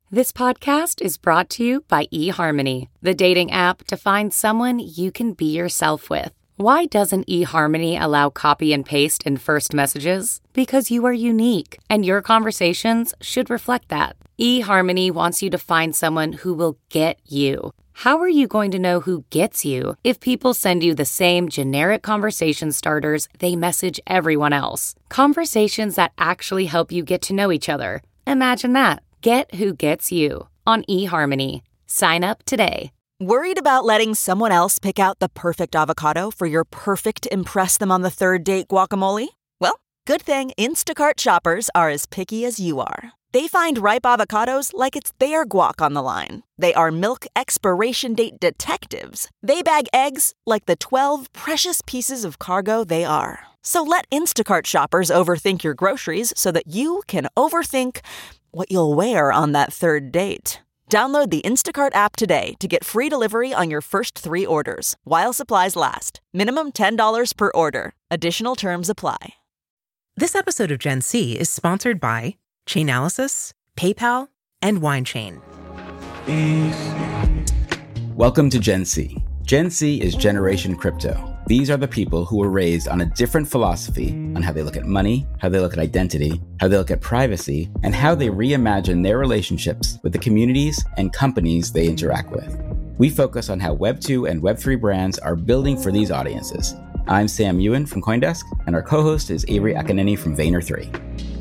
This podcast is brought to you by eHarmony, the dating app to find someone you can be yourself with. Why doesn't eHarmony allow copy and paste in first messages? Because you are unique, and your conversations should reflect that. eHarmony wants you to find someone who will get you. How are you going to know who gets you if people send you the same generic conversation starters they message everyone else? Conversations that actually help you get to know each other. Imagine that. Get who gets you on eHarmony. Sign up today. Worried about letting someone else pick out the perfect avocado for your perfect impress them on the third date guacamole? Well, good thing Instacart shoppers are as picky as you are. They find ripe avocados like it's their guac on the line. They are milk expiration date detectives. They bag eggs like the 12 precious pieces of cargo they are. So let Instacart shoppers overthink your groceries so that you can overthink what you'll wear on that third date. Download the Instacart app today to get free delivery on your first 3 orders, while supplies last. Minimum $10 per order. Additional terms apply. This episode of Gen C is sponsored by Chainalysis, PayPal, and Wine Chain. Welcome to Gen C. Gen C is Generation Crypto. These are the people who were raised on a different philosophy on how they look at money, how they look at identity, how they look at privacy, and how they reimagine their relationships with the communities and companies they interact with. We focus on how Web 2 and Web 3 brands are building for these audiences. I'm Sam Ewan from CoinDesk, and our co-host is Avery Akineni from Vayner3.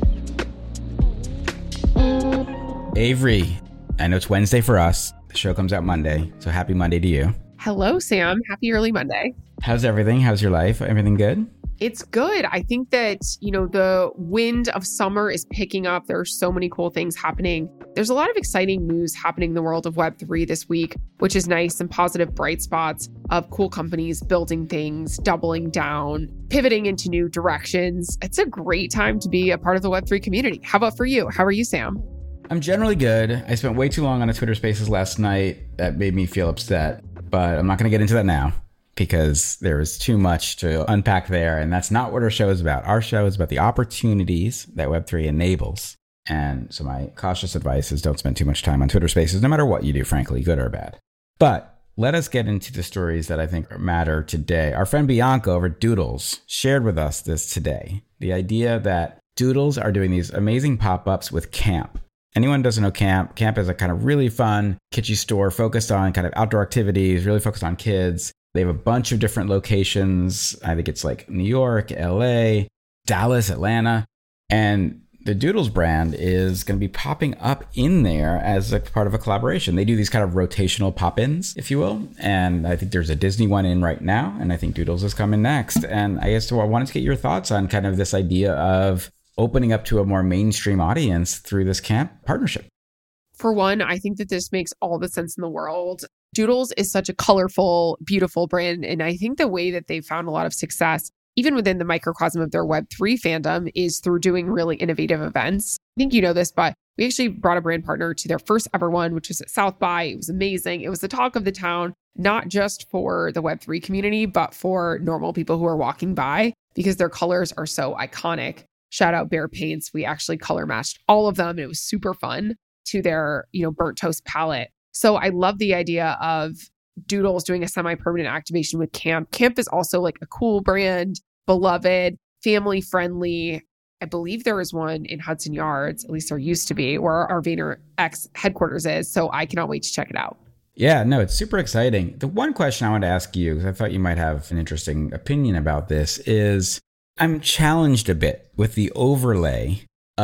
Avery, I know it's Wednesday for us. The show comes out Monday, so happy Monday to you. Hello, Sam. Happy early Monday. How's everything? How's your life? Everything good? It's good. I think that, the wind of summer is picking up. There are so many cool things happening. There's a lot of exciting news happening in the world of Web3 this week, which is nice, and positive bright spots of cool companies building things, doubling down, pivoting into new directions. It's a great time to be a part of the Web3 community. How about for you? How are you, Sam? I'm generally good. I spent way too long on a Twitter Spaces last night. That made me feel upset, but I'm not going to get into that now, because there is too much to unpack there, and that's not what our show is about. Our show is about the opportunities that Web3 enables. And so my cautious advice is don't spend too much time on Twitter Spaces, no matter what you do, frankly, good or bad. But let us get into the stories that I think matter today. Our friend Bianca over at Doodles shared with us this today. The idea that Doodles are doing these amazing pop-ups with Camp. Anyone who doesn't know Camp? Camp is a kind of really fun, kitschy store focused on kind of outdoor activities, really focused on kids. They have a bunch of different locations. I think it's like New York, LA, Dallas, Atlanta. And the Doodles brand is going to be popping up in there as a part of a collaboration. They do these kind of rotational pop-ins, if you will. And I think there's a Disney one in right now. And I think Doodles is coming next. And I guess I wanted to get your thoughts on kind of this idea of opening up to a more mainstream audience through this Camp partnership. For one, I think that this makes all the sense in the world. Doodles is such a colorful, beautiful brand. And I think the way that they've found a lot of success, even within the microcosm of their Web3 fandom, is through doing really innovative events. I think you know this, but we actually brought a brand partner to their first ever one, which was at South by. It was amazing. It was the talk of the town, not just for the Web3 community, but for normal people who are walking by, because their colors are so iconic. Shout out Bear Paints. We actually color matched all of them, and it was super fun to their, burnt toast palette. So I love the idea of Doodles doing a semi-permanent activation with Camp. Camp is also like a cool brand, beloved, family friendly. I believe there is one in Hudson Yards, at least there used to be, where our VaynerX headquarters is. So I cannot wait to check it out. Yeah, no, it's super exciting. The one question I wanted to ask you, because I thought you might have an interesting opinion about this, is I'm challenged a bit with the overlay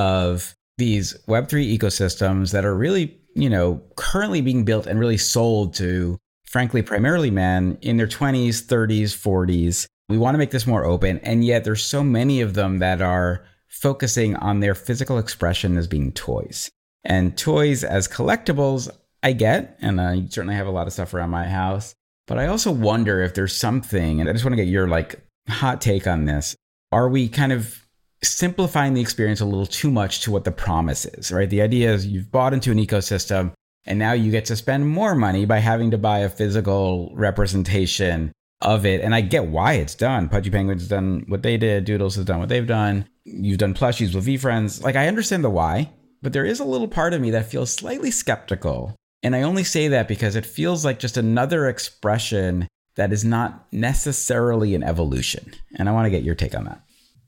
of these Web3 ecosystems that are really, currently being built and really sold to, frankly, primarily men in their 20s, 30s, 40s. We want to make this more open. And yet there's so many of them that are focusing on their physical expression as being toys. And toys as collectibles, I get, and I certainly have a lot of stuff around my house. But I also wonder if there's something, and I just want to get your hot take on this. Are we kind of simplifying the experience a little too much to what the promise is, right? The idea is you've bought into an ecosystem and now you get to spend more money by having to buy a physical representation of it. And I get why it's done. Pudgy Penguin's done what they did. Doodles has done what they've done. You've done plushies with VeeFriends. I understand the why, but there is a little part of me that feels slightly skeptical. And I only say that because it feels like just another expression that is not necessarily an evolution. And I want to get your take on that.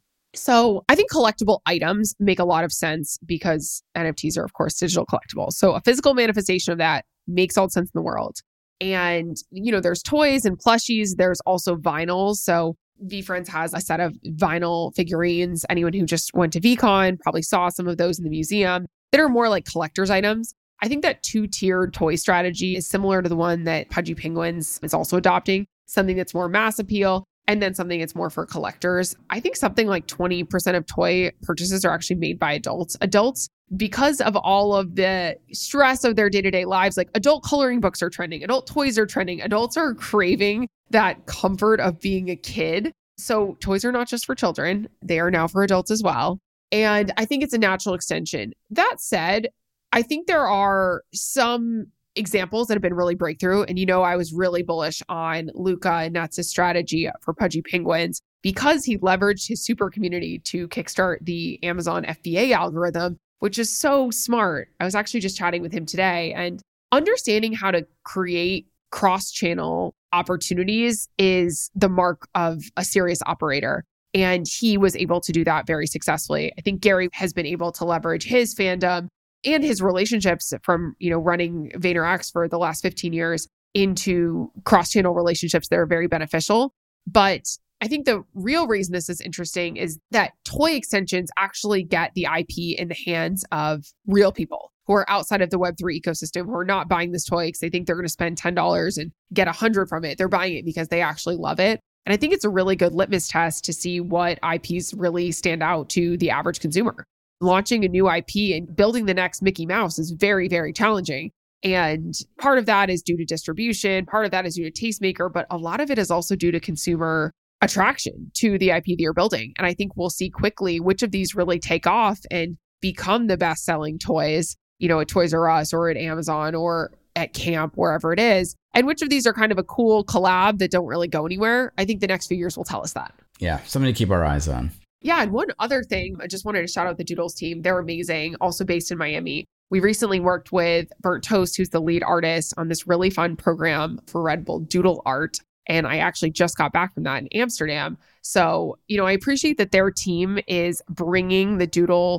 So I think collectible items make a lot of sense because NFTs are, of course, digital collectibles. So a physical manifestation of that makes all the sense in the world. And, there's toys and plushies. There's also vinyls. So VeeFriends has a set of vinyl figurines. Anyone who just went to VeeCon probably saw some of those in the museum that are more like collector's items. I think that two-tiered toy strategy is similar to the one that Pudgy Penguins is also adopting, something that's more mass appeal and then something that's more for collectors. I think something like 20% of toy purchases are actually made by adults. Adults, because of all of the stress of their day-to-day lives, like adult coloring books are trending, adult toys are trending, adults are craving that comfort of being a kid. So toys are not just for children, they are now for adults as well. And I think it's a natural extension. That said, I think there are some examples that have been really breakthrough. And I was really bullish on Luca and Nuts' strategy for Pudgy Penguins because he leveraged his super community to kickstart the Amazon FBA algorithm, which is so smart. I was actually just chatting with him today, and understanding how to create cross-channel opportunities is the mark of a serious operator. And he was able to do that very successfully. I think Gary has been able to leverage his fandom and his relationships from, running VaynerX for the last 15 years into cross-channel relationships that are very beneficial. But I think the real reason this is interesting is that toy extensions actually get the IP in the hands of real people who are outside of the Web3 ecosystem, who are not buying this toy because they think they're going to spend $10 and get $100 from it. They're buying it because they actually love it. And I think it's a really good litmus test to see what IPs really stand out to the average consumer. Launching a new IP and building the next Mickey Mouse is very, very challenging. And part of that is due to distribution, part of that is due to tastemaker, but a lot of it is also due to consumer attraction to the IP that you're building. And I think we'll see quickly which of these really take off and become the best-selling toys, at Toys R Us or at Amazon or at camp, wherever it is. And which of these are kind of a cool collab that don't really go anywhere. I think the next few years will tell us that. Yeah, something to keep our eyes on. Yeah. And one other thing, I just wanted to shout out the Doodles team. They're amazing, also based in Miami. We recently worked with Burnt Toast, who's the lead artist, on this really fun program for Red Bull Doodle Art. And I actually just got back from that in Amsterdam. So, I appreciate that their team is bringing the Doodle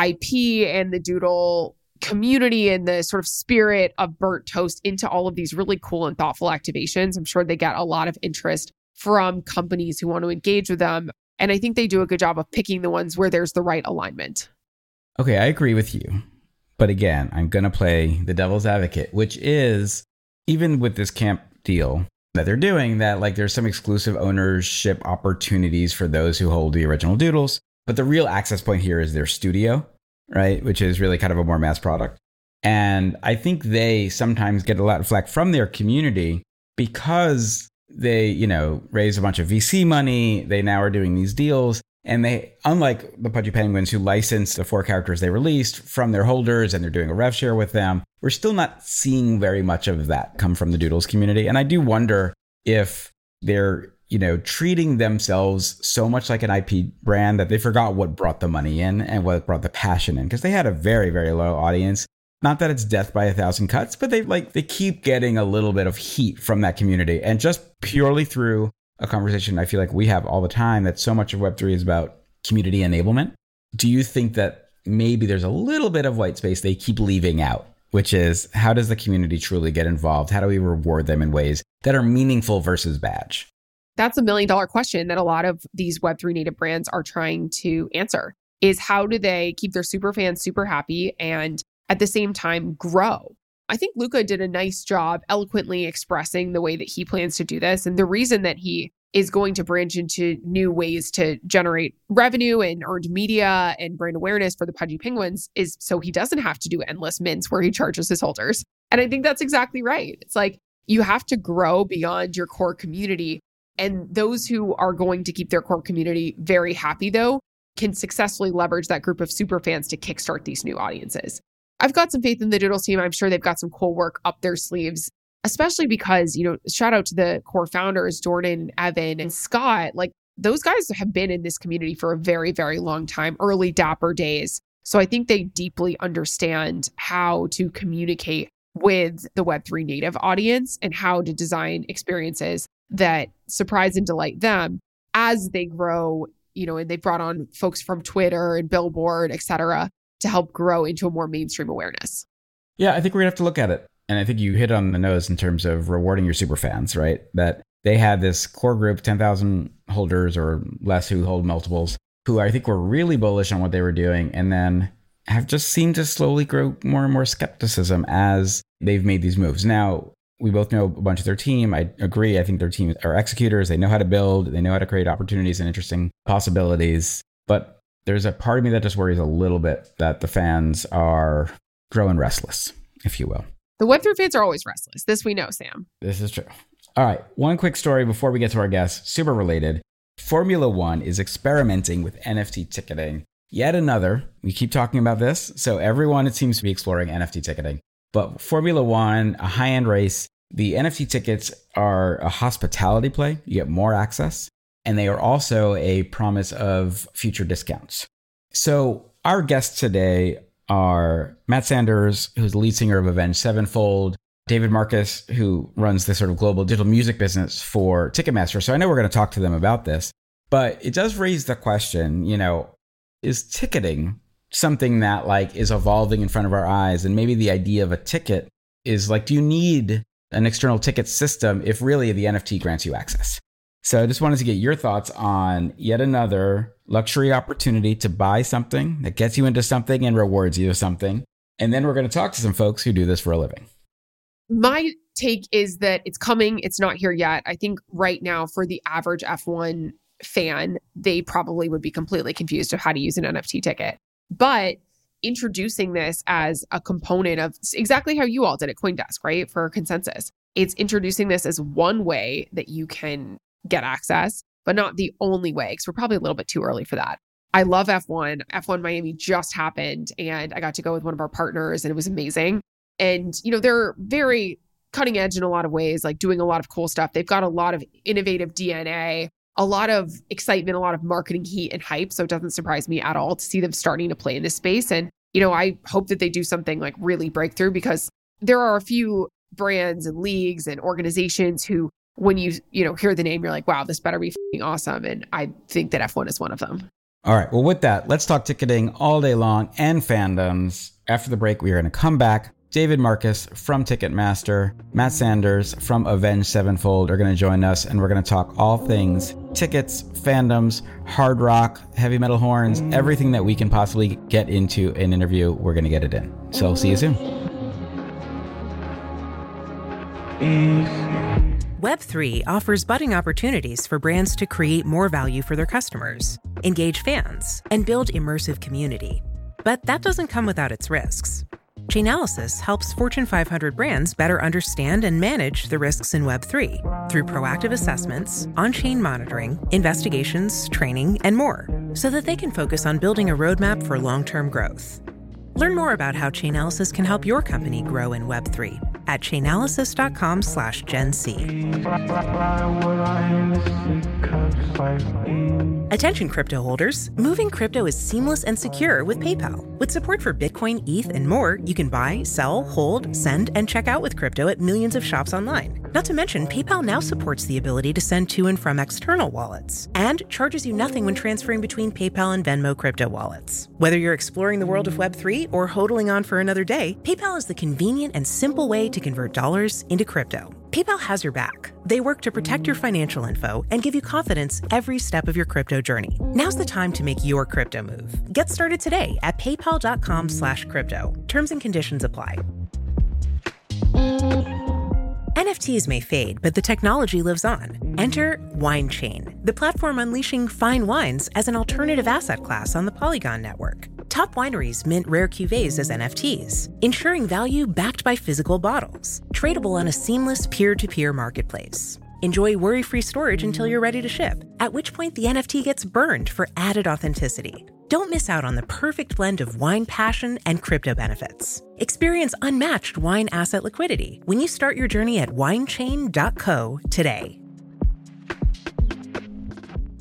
IP and the Doodle community and the sort of spirit of Burnt Toast into all of these really cool and thoughtful activations. I'm sure they get a lot of interest from companies who want to engage with them. And I think they do a good job of picking the ones where there's the right alignment. Okay, I agree with you. But again, I'm going to play the devil's advocate, which is even with this camp deal that they're doing, that there's some exclusive ownership opportunities for those who hold the original Doodles. But the real access point here is their studio, right? Which is really kind of a more mass product. And I think they sometimes get a lot of flack from their community because they, raised a bunch of VC money. They now are doing these deals. And they, unlike the Pudgy Penguins, who licensed the 4 characters they released from their holders and they're doing a rev share with them, we're still not seeing very much of that come from the Doodles community. And I do wonder if they're, treating themselves so much like an IP brand that they forgot what brought the money in and what brought the passion in. Because they had a very, very loyal audience. Not that it's death by 1,000 cuts, but they keep getting a little bit of heat from that community. And just purely through a conversation I feel like we have all the time, that so much of Web3 is about community enablement. Do you think that maybe there's a little bit of white space they keep leaving out, which is how does the community truly get involved? How do we reward them in ways that are meaningful versus badge? That's $1 million question that a lot of these Web3 native brands are trying to answer, is how do they keep their super fans super happy and at the same time grow? I think Luca did a nice job eloquently expressing the way that he plans to do this. And the reason that he is going to branch into new ways to generate revenue and earned media and brand awareness for the Pudgy Penguins is so he doesn't have to do endless mints where he charges his holders. And I think that's exactly right. It's like you have to grow beyond your core community. And those who are going to keep their core community very happy, though, can successfully leverage that group of super fans to kickstart these new audiences. I've got some faith in the Doodles team. I'm sure they've got some cool work up their sleeves, especially because, shout out to the core founders, Jordan, Evan, and Scott. Those guys have been in this community for a very, very long time, early Dapper days. So I think they deeply understand how to communicate with the Web3 native audience and how to design experiences that surprise and delight them as they grow, and they've brought on folks from Twitter and Billboard, et cetera, to help grow into a more mainstream awareness. Yeah, I think we're going to have to look at it. And I think you hit on the nose in terms of rewarding your super fans, right? That they had this core group, 10,000 holders or less who hold multiples, who I think were really bullish on what they were doing and then have just seemed to slowly grow more and more skepticism as they've made these moves. Now, we both know a bunch of their team. I agree. I think their team are executors. They know how to build. They know how to create opportunities and interesting possibilities. But there's a part of me that just worries a little bit that the fans are growing restless, if you will. The Web3 fans are always restless. This we know, Sam. This is true. All right. One quick story before we get to our guests, super related. Formula One is experimenting with NFT ticketing. Yet another, we keep talking about this. So everyone, it seems to be exploring NFT ticketing. But Formula One, a high-end race, the NFT tickets are a hospitality play. You get more access. And they are also a promise of future discounts. So our guests today are Matt Sanders, who's the lead singer of Avenged Sevenfold, David Marcus, who runs the sort of global digital music business for Ticketmaster. So I know we're going to talk to them about this, but it does raise the question, is ticketing something that is evolving in front of our eyes? And maybe the idea of a ticket is do you need an external ticket system if really the NFT grants you access? So I just wanted to get your thoughts on yet another luxury opportunity to buy something that gets you into something and rewards you with something. And then we're going to talk to some folks who do this for a living. My take is that it's coming. It's not here yet. I think right now for the average F1 fan, they probably would be completely confused of how to use an NFT ticket. But introducing this as a component of exactly how you all did at CoinDesk, right? For Consensus. It's introducing this as one way that you can get access, but not the only way, because we're probably a little bit too early for that. I love F1. F1 Miami just happened, and I got to go with one of our partners, and it was amazing. And, they're very cutting edge in a lot of ways, doing a lot of cool stuff. They've got a lot of innovative DNA, a lot of excitement, a lot of marketing heat and hype. So it doesn't surprise me at all to see them starting to play in this space. And, I hope that they do something really breakthrough, because there are a few brands and leagues and organizations who, when you hear the name, you're like, wow, this better be f***ing awesome. And I think that F1 is one of them. All right. Well, with that, let's talk ticketing all day long and fandoms. After the break, we are going to come back. David Marcus from Ticketmaster, Matt Sanders from Avenged Sevenfold are going to join us, and we're going to talk all things tickets, fandoms, hard rock, heavy metal horns, everything that we can possibly get into an interview. We're going to get it in. So see you soon. Web3 offers budding opportunities for brands to create more value for their customers, engage fans, and build immersive community. But that doesn't come without its risks. Chainalysis helps Fortune 500 brands better understand and manage the risks in Web3 through proactive assessments, on-chain monitoring, investigations, training, and more, so that they can focus on building a roadmap for long-term growth. Learn more about how Chainalysis can help your company grow in Web3 at chainalysis.com/GenC. Attention crypto holders, moving crypto is seamless and secure with PayPal. With support for Bitcoin, ETH, and more, you can buy, sell, hold, send, and check out with crypto at millions of shops online. Not to mention, PayPal now supports the ability to send to and from external wallets and charges you nothing when transferring between PayPal and Venmo crypto wallets. Whether you're exploring the world of Web3 or hodling on for another day, PayPal is the convenient and simple way to convert dollars into crypto. PayPal has your back. They work to protect your financial info and give you confidence every step of your crypto journey. Now's the time to make your crypto move. Get started today at paypal.com/crypto. Terms and conditions apply. NFTs may fade, but the technology lives on. Enter WineChain, the platform unleashing fine wines as an alternative asset class on the Polygon network. Top wineries mint rare cuvées as NFTs, ensuring value backed by physical bottles, tradable on a seamless peer-to-peer marketplace. Enjoy worry-free storage until you're ready to ship, at which point the NFT gets burned for added authenticity. Don't miss out on the perfect blend of wine passion and crypto benefits. Experience unmatched wine asset liquidity when you start your journey at winechain.co today.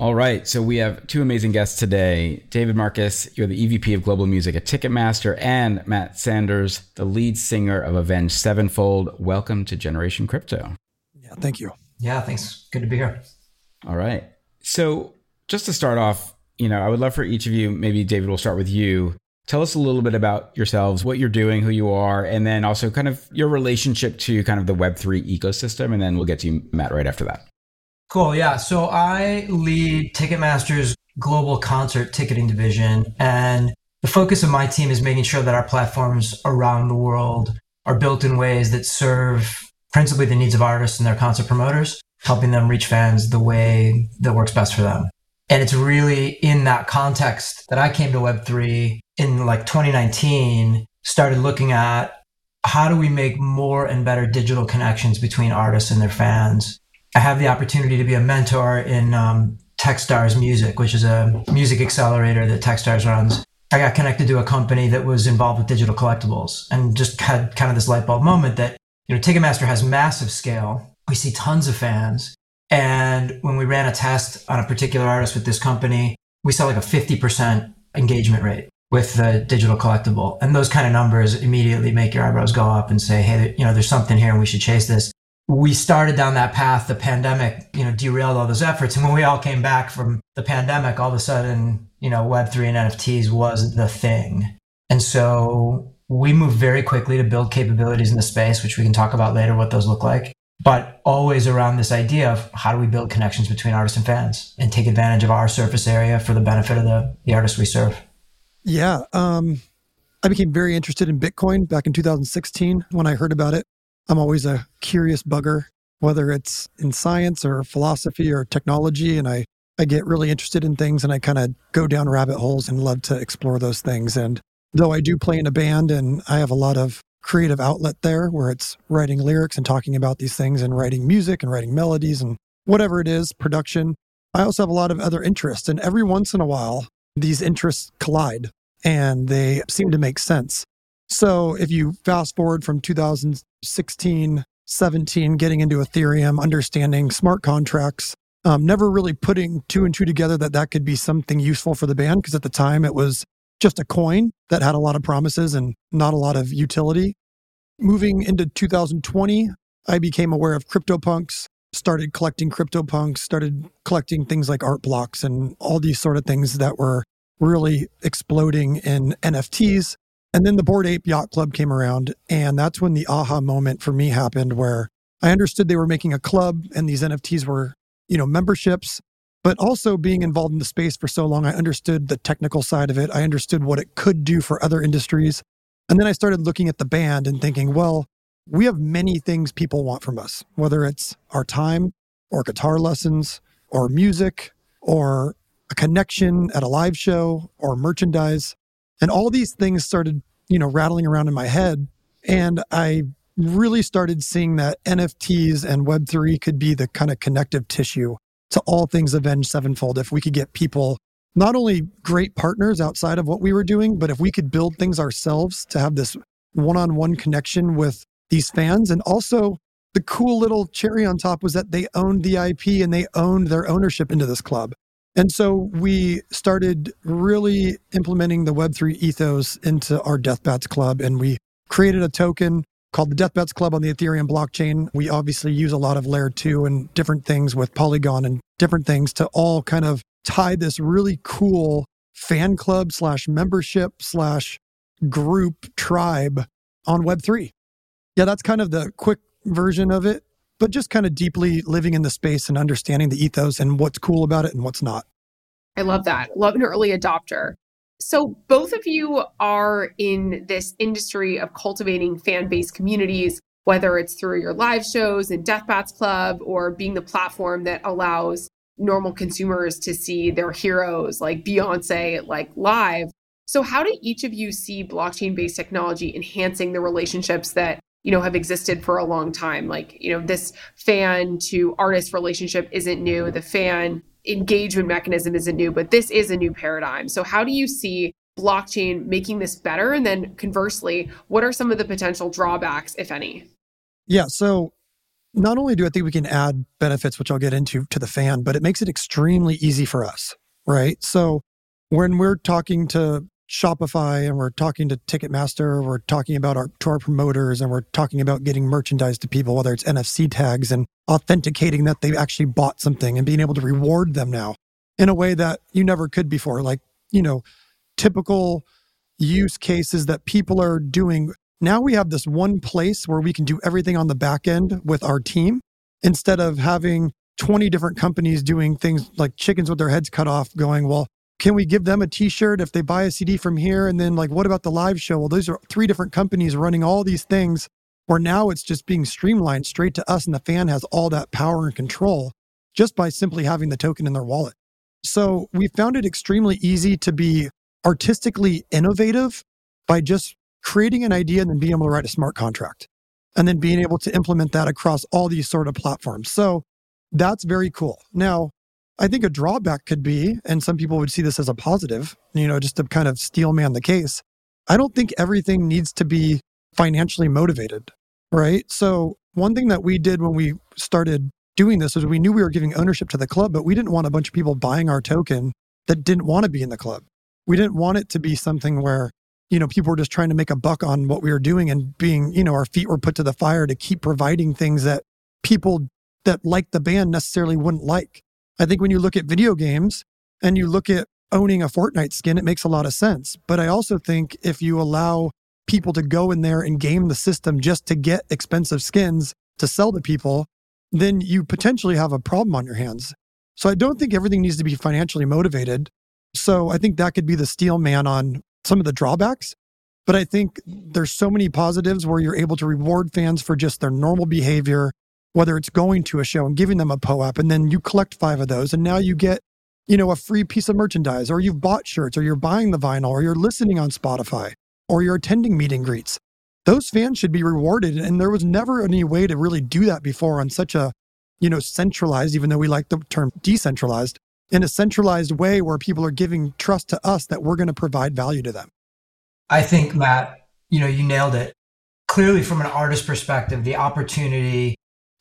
All right, so we have two amazing guests today. David Marcus, you're the EVP of Global Music at Ticketmaster, and Matt Sanders, the lead singer of Avenged Sevenfold. Welcome to Generation Crypto. Yeah, thank you. Yeah, thanks. Good to be here. All right. So just to start off, I would love for each of you, maybe David, we'll start with you. Tell us a little bit about yourselves, what you're doing, who you are, and then also kind of your relationship to kind of the Web3 ecosystem. And then we'll get to you, Matt, right after that. Cool. Yeah. So I lead Ticketmaster's global concert ticketing division. And the focus of my team is making sure that our platforms around the world are built in ways that serve principally the needs of artists and their concert promoters, helping them reach fans the way that works best for them. And it's really in that context that I came to Web3 in like 2019, started looking at how do we make more and better digital connections between artists and their fans. I have the opportunity to be a mentor in Techstars Music, which is a music accelerator that Techstars runs. I got connected to a company that was involved with digital collectibles and just had kind of this light bulb moment that, Ticketmaster has massive scale. We see tons of fans. And when we ran a test on a particular artist with this company, we saw like a 50% engagement rate with the digital collectible. And those kind of numbers immediately make your eyebrows go up and say, hey, there's something here and we should chase this. We started down that path. The pandemic, derailed all those efforts. And when we all came back from the pandemic, all of a sudden, Web3 and NFTs was the thing. And so we moved very quickly to build capabilities in the space, which we can talk about later, what those look like. But always around this idea of how do we build connections between artists and fans and take advantage of our surface area for the benefit of the artists we serve. Yeah. I became very interested in Bitcoin back in 2016 when I heard about it. I'm always a curious bugger, whether it's in science or philosophy or technology. And I get really interested in things and I kind of go down rabbit holes and love to explore those things. And though I do play in a band and I have a lot of creative outlet there where it's writing lyrics and talking about these things and writing music and writing melodies and whatever it is, production, I also have a lot of other interests. And every once in a while, these interests collide and they seem to make sense. So if you fast forward from 2016, 17, getting into Ethereum, understanding smart contracts, never really putting two and two together that could be something useful for the band, because at the time it was just a coin that had a lot of promises and not a lot of utility. Moving into 2020, I became aware of CryptoPunks, started collecting CryptoPunks, started collecting things like art blocks and all these sort of things that were really exploding in NFTs. And then the Bored Ape Yacht Club came around, and that's when the aha moment for me happened, where I understood they were making a club and these NFTs were, memberships. But also being involved in the space for so long, I understood the technical side of it. I understood what it could do for other industries. And then I started looking at the band and thinking, well, we have many things people want from us, whether it's our time or guitar lessons or music or a connection at a live show or merchandise. And all these things started, rattling around in my head. And I really started seeing that NFTs and Web3 could be the kind of connective tissue to all things Avenged Sevenfold. If we could get people, not only great partners outside of what we were doing, but if we could build things ourselves to have this one-on-one connection with these fans. And also the cool little cherry on top was that they owned the IP and they owned their ownership into this club. And so we started really implementing the Web3 ethos into our Death Bats Club. And we created a token called the Death Bats Club on the Ethereum blockchain. We obviously use a lot of layer 2 and different things with Polygon and different things to all kind of tie this really cool fan club / membership / group tribe on Web3. Yeah, that's kind of the quick version of it, but just kind of deeply living in the space and understanding the ethos and what's cool about it and what's not. I love that. Love an early adopter. So both of you are in this industry of cultivating fan-based communities, whether it's through your live shows in Death Bats Club or being the platform that allows normal consumers to see their heroes like Beyonce, like live. So how do each of you see blockchain-based technology enhancing the relationships that, have existed for a long time? Like, this fan to artist relationship isn't new. The fan engagement mechanism isn't new, but this is a new paradigm. So how do you see blockchain making this better? And then conversely, what are some of the potential drawbacks, if any? Yeah. So not only do I think we can add benefits, which I'll get into, to the fan, but it makes it extremely easy for us, right? So when we're talking to Shopify and we're talking to Ticketmaster, we're talking about to our promoters, and we're talking about getting merchandise to people, whether it's NFC tags and authenticating that they actually bought something and being able to reward them now in a way that you never could before. Like, typical use cases that people are doing. Now we have this one place where we can do everything on the back end with our team instead of having 20 different companies doing things like chickens with their heads cut off going, well, can we give them a t-shirt if they buy a CD from here? And then what about the live show? Well, those are 3 different companies running all these things where now it's just being streamlined straight to us, and the fan has all that power and control just by simply having the token in their wallet. So we found it extremely easy to be artistically innovative by just creating an idea and then being able to write a smart contract and then being able to implement that across all these sort of platforms. So that's very cool. Now, I think a drawback could be, and some people would see this as a positive, just to kind of steel man the case. I don't think everything needs to be financially motivated, right? So one thing that we did when we started doing this is we knew we were giving ownership to the club, but we didn't want a bunch of people buying our token that didn't want to be in the club. We didn't want it to be something where, people were just trying to make a buck on what we were doing and being, our feet were put to the fire to keep providing things that people that like the band necessarily wouldn't like. I think when you look at video games and you look at owning a Fortnite skin, it makes a lot of sense. But I also think if you allow people to go in there and game the system just to get expensive skins to sell to people, then you potentially have a problem on your hands. So I don't think everything needs to be financially motivated. So I think that could be the steel man on some of the drawbacks. But I think there's so many positives where you're able to reward fans for just their normal behavior, whether it's going to a show and giving them a POAP, and then you collect 5 of those, and now you get, a free piece of merchandise, or you've bought shirts, or you're buying the vinyl, or you're listening on Spotify, or you're attending meet and greets. Those fans should be rewarded. And there was never any way to really do that before on such a, centralized, even though we like the term decentralized, in a centralized way where people are giving trust to us that we're going to provide value to them. I think, Matt, you nailed it. Clearly, from an artist perspective, the opportunity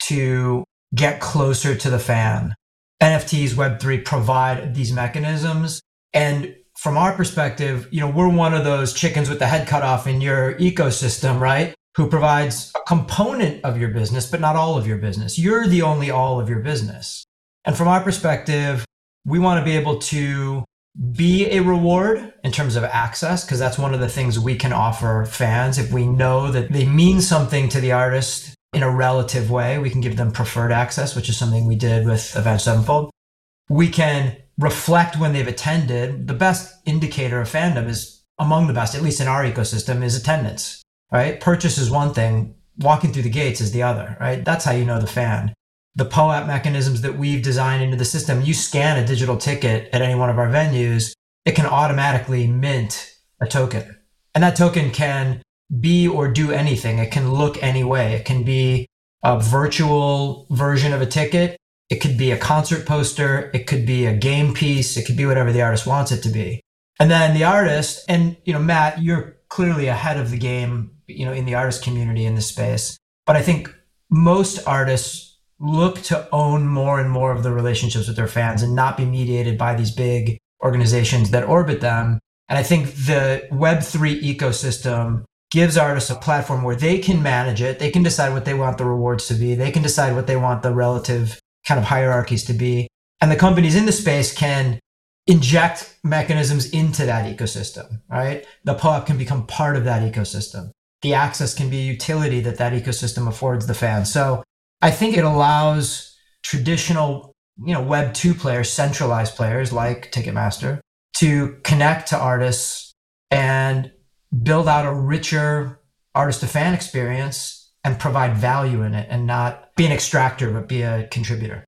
to get closer to the fan, NFTs, Web3 provide these mechanisms. And from our perspective, we're one of those chickens with the head cut off in your ecosystem, right? Who provides a component of your business, but not all of your business. You're the only all of your business. And from our perspective, we want to be able to be a reward in terms of access, because that's one of the things we can offer fans. If we know that they mean something to the artist in a relative way, we can give them preferred access, which is something we did with Avenged Sevenfold. We can reflect when they've attended. The best indicator of fandom is, among the best, at least in our ecosystem, is attendance, right? Purchase is one thing. Walking through the gates is the other, right? That's how you know the fan. The POAP mechanisms that we've designed into the system, you scan a digital ticket at any one of our venues, it can automatically mint a token. And that token can be or do anything. It can look any way. It can be a virtual version of a ticket. It could be a concert poster. It could be a game piece. It could be whatever the artist wants it to be. And then the artist, and Matt, you're clearly ahead of the game, in the artist community in this space. But I think most artists look to own more and more of the relationships with their fans and not be mediated by these big organizations that orbit them. And I think the Web3 ecosystem gives artists a platform where they can manage it. They can decide what they want the rewards to be. They can decide what they want the relative kind of hierarchies to be. And the companies in the space can inject mechanisms into that ecosystem, right? The POAP can become part of that ecosystem. The access can be a utility that ecosystem affords the fan. So I think it allows traditional, Web 2 players, centralized players like Ticketmaster, to connect to artists and build out a richer artist to fan experience and provide value in it, and not be an extractor, but be a contributor.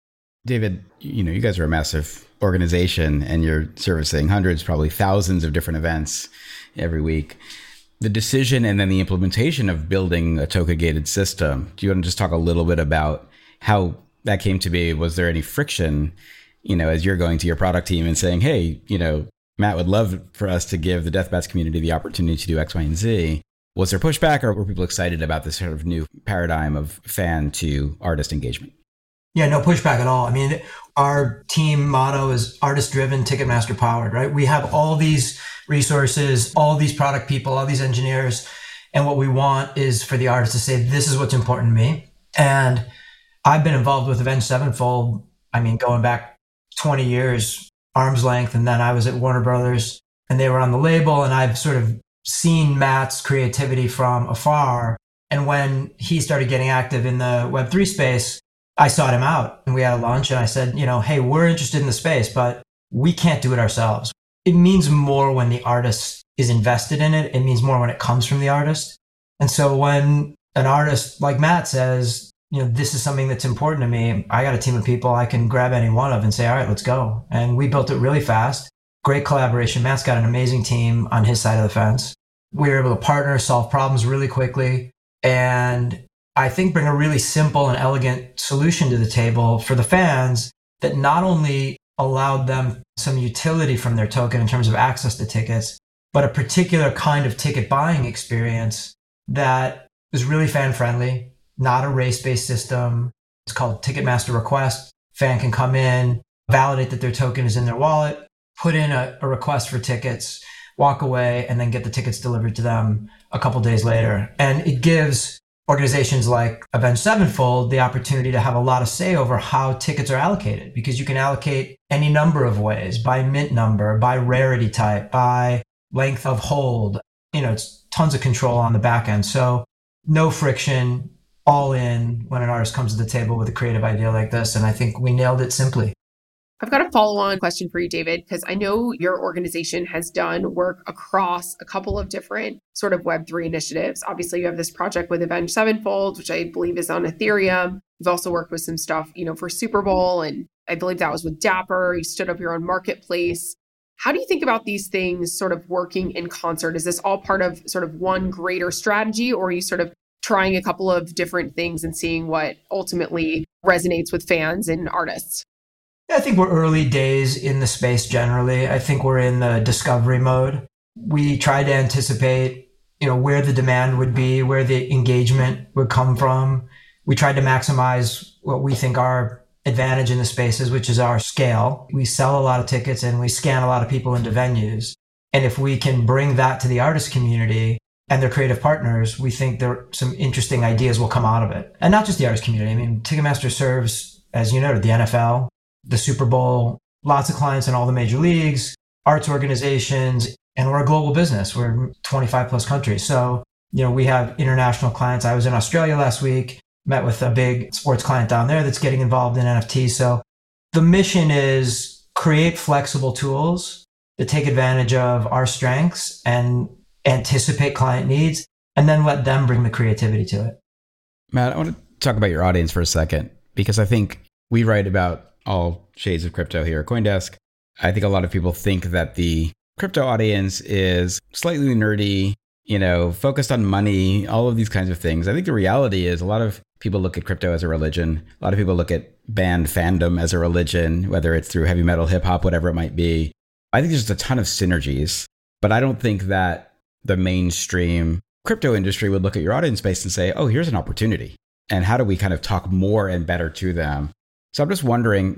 David, you guys are a massive organization and you're servicing hundreds, probably thousands of different events every week. The decision and then the implementation of building a token-gated system, do you want to just talk a little bit about how that came to be? Was there any friction, as you're going to your product team and saying, hey, Matt would love for us to give the Deathbats community the opportunity to do X, Y, and Z. Was there pushback, or were people excited about this sort of new paradigm of fan to artist engagement? Yeah, no pushback at all. I mean, our team motto is artist driven, Ticketmaster powered, right? We have all these resources, all these product people, all these engineers. And what we want is for the artist to say, this is what's important to me. And I've been involved with Avenged Sevenfold, I mean, going back 20 years, arm's length. And then I was at Warner Brothers and they were on the label, and I've sort of seen Matt's creativity from afar. And when he started getting active in the Web3 space, I sought him out and we had a lunch, and I said, hey, we're interested in the space, but we can't do it ourselves. It means more when the artist is invested in it. It means more when it comes from the artist. And so when an artist like Matt says, this is something that's important to me, I got a team of people I can grab any one of and say, all right, let's go. And we built it really fast. Great collaboration. Matt's got an amazing team on his side of the fence. We were able to partner, solve problems really quickly, and I think bring a really simple and elegant solution to the table for the fans that not only allowed them some utility from their token in terms of access to tickets, but a particular kind of ticket buying experience that was really fan friendly, not a race-based system. It's called Ticketmaster Request. Fan can come in, validate that their token is in their wallet, put in a request for tickets, walk away, and then get the tickets delivered to them a couple days later. And it gives organizations like Avenged Sevenfold the opportunity to have a lot of say over how tickets are allocated, because you can allocate any number of ways: by mint number, by rarity type, by length of hold. It's tons of control on the back end. So no friction, all in when an artist comes to the table with a creative idea like this. And I think we nailed it simply. I've got a follow-on question for you, David, because I know your organization has done work across a couple of different sort of Web3 initiatives. Obviously, you have this project with Avenged Sevenfold, which I believe is on Ethereum. You've also worked with some stuff, for Super Bowl, and I believe that was with Dapper. You stood up your own marketplace. How do you think about these things sort of working in concert? Is this all part of sort of one greater strategy, or are you sort of trying a couple of different things and seeing what ultimately resonates with fans and artists? I think we're early days in the space generally. I think we're in the discovery mode. We try to anticipate, where the demand would be, where the engagement would come from. We tried to maximize what we think our advantage in the space is, which is our scale. We sell a lot of tickets and we scan a lot of people into venues. And if we can bring that to the artist community and their creative partners, we think there some interesting ideas will come out of it. And not just the artist community. I mean, Ticketmaster serves, as you noted, the NFL, the Super Bowl, lots of clients in all the major leagues, arts organizations, and we're a global business. We're in 25 plus countries. So, we have international clients. I was in Australia last week, met with a big sports client down there that's getting involved in NFTs. So the mission is create flexible tools that take advantage of our strengths and anticipate client needs, and then let them bring the creativity to it. Matt, I want to talk about your audience for a second, because I think we write about all shades of crypto here at CoinDesk. I think a lot of people think that the crypto audience is slightly nerdy, focused on money, all of these kinds of things. I think the reality is a lot of people look at crypto as a religion. A lot of people look at band fandom as a religion, whether it's through heavy metal, hip hop, whatever it might be. I think there's a ton of synergies, but I don't think that the mainstream crypto industry would look at your audience base and say, oh, here's an opportunity. And how do we kind of talk more and better to them? So I'm just wondering,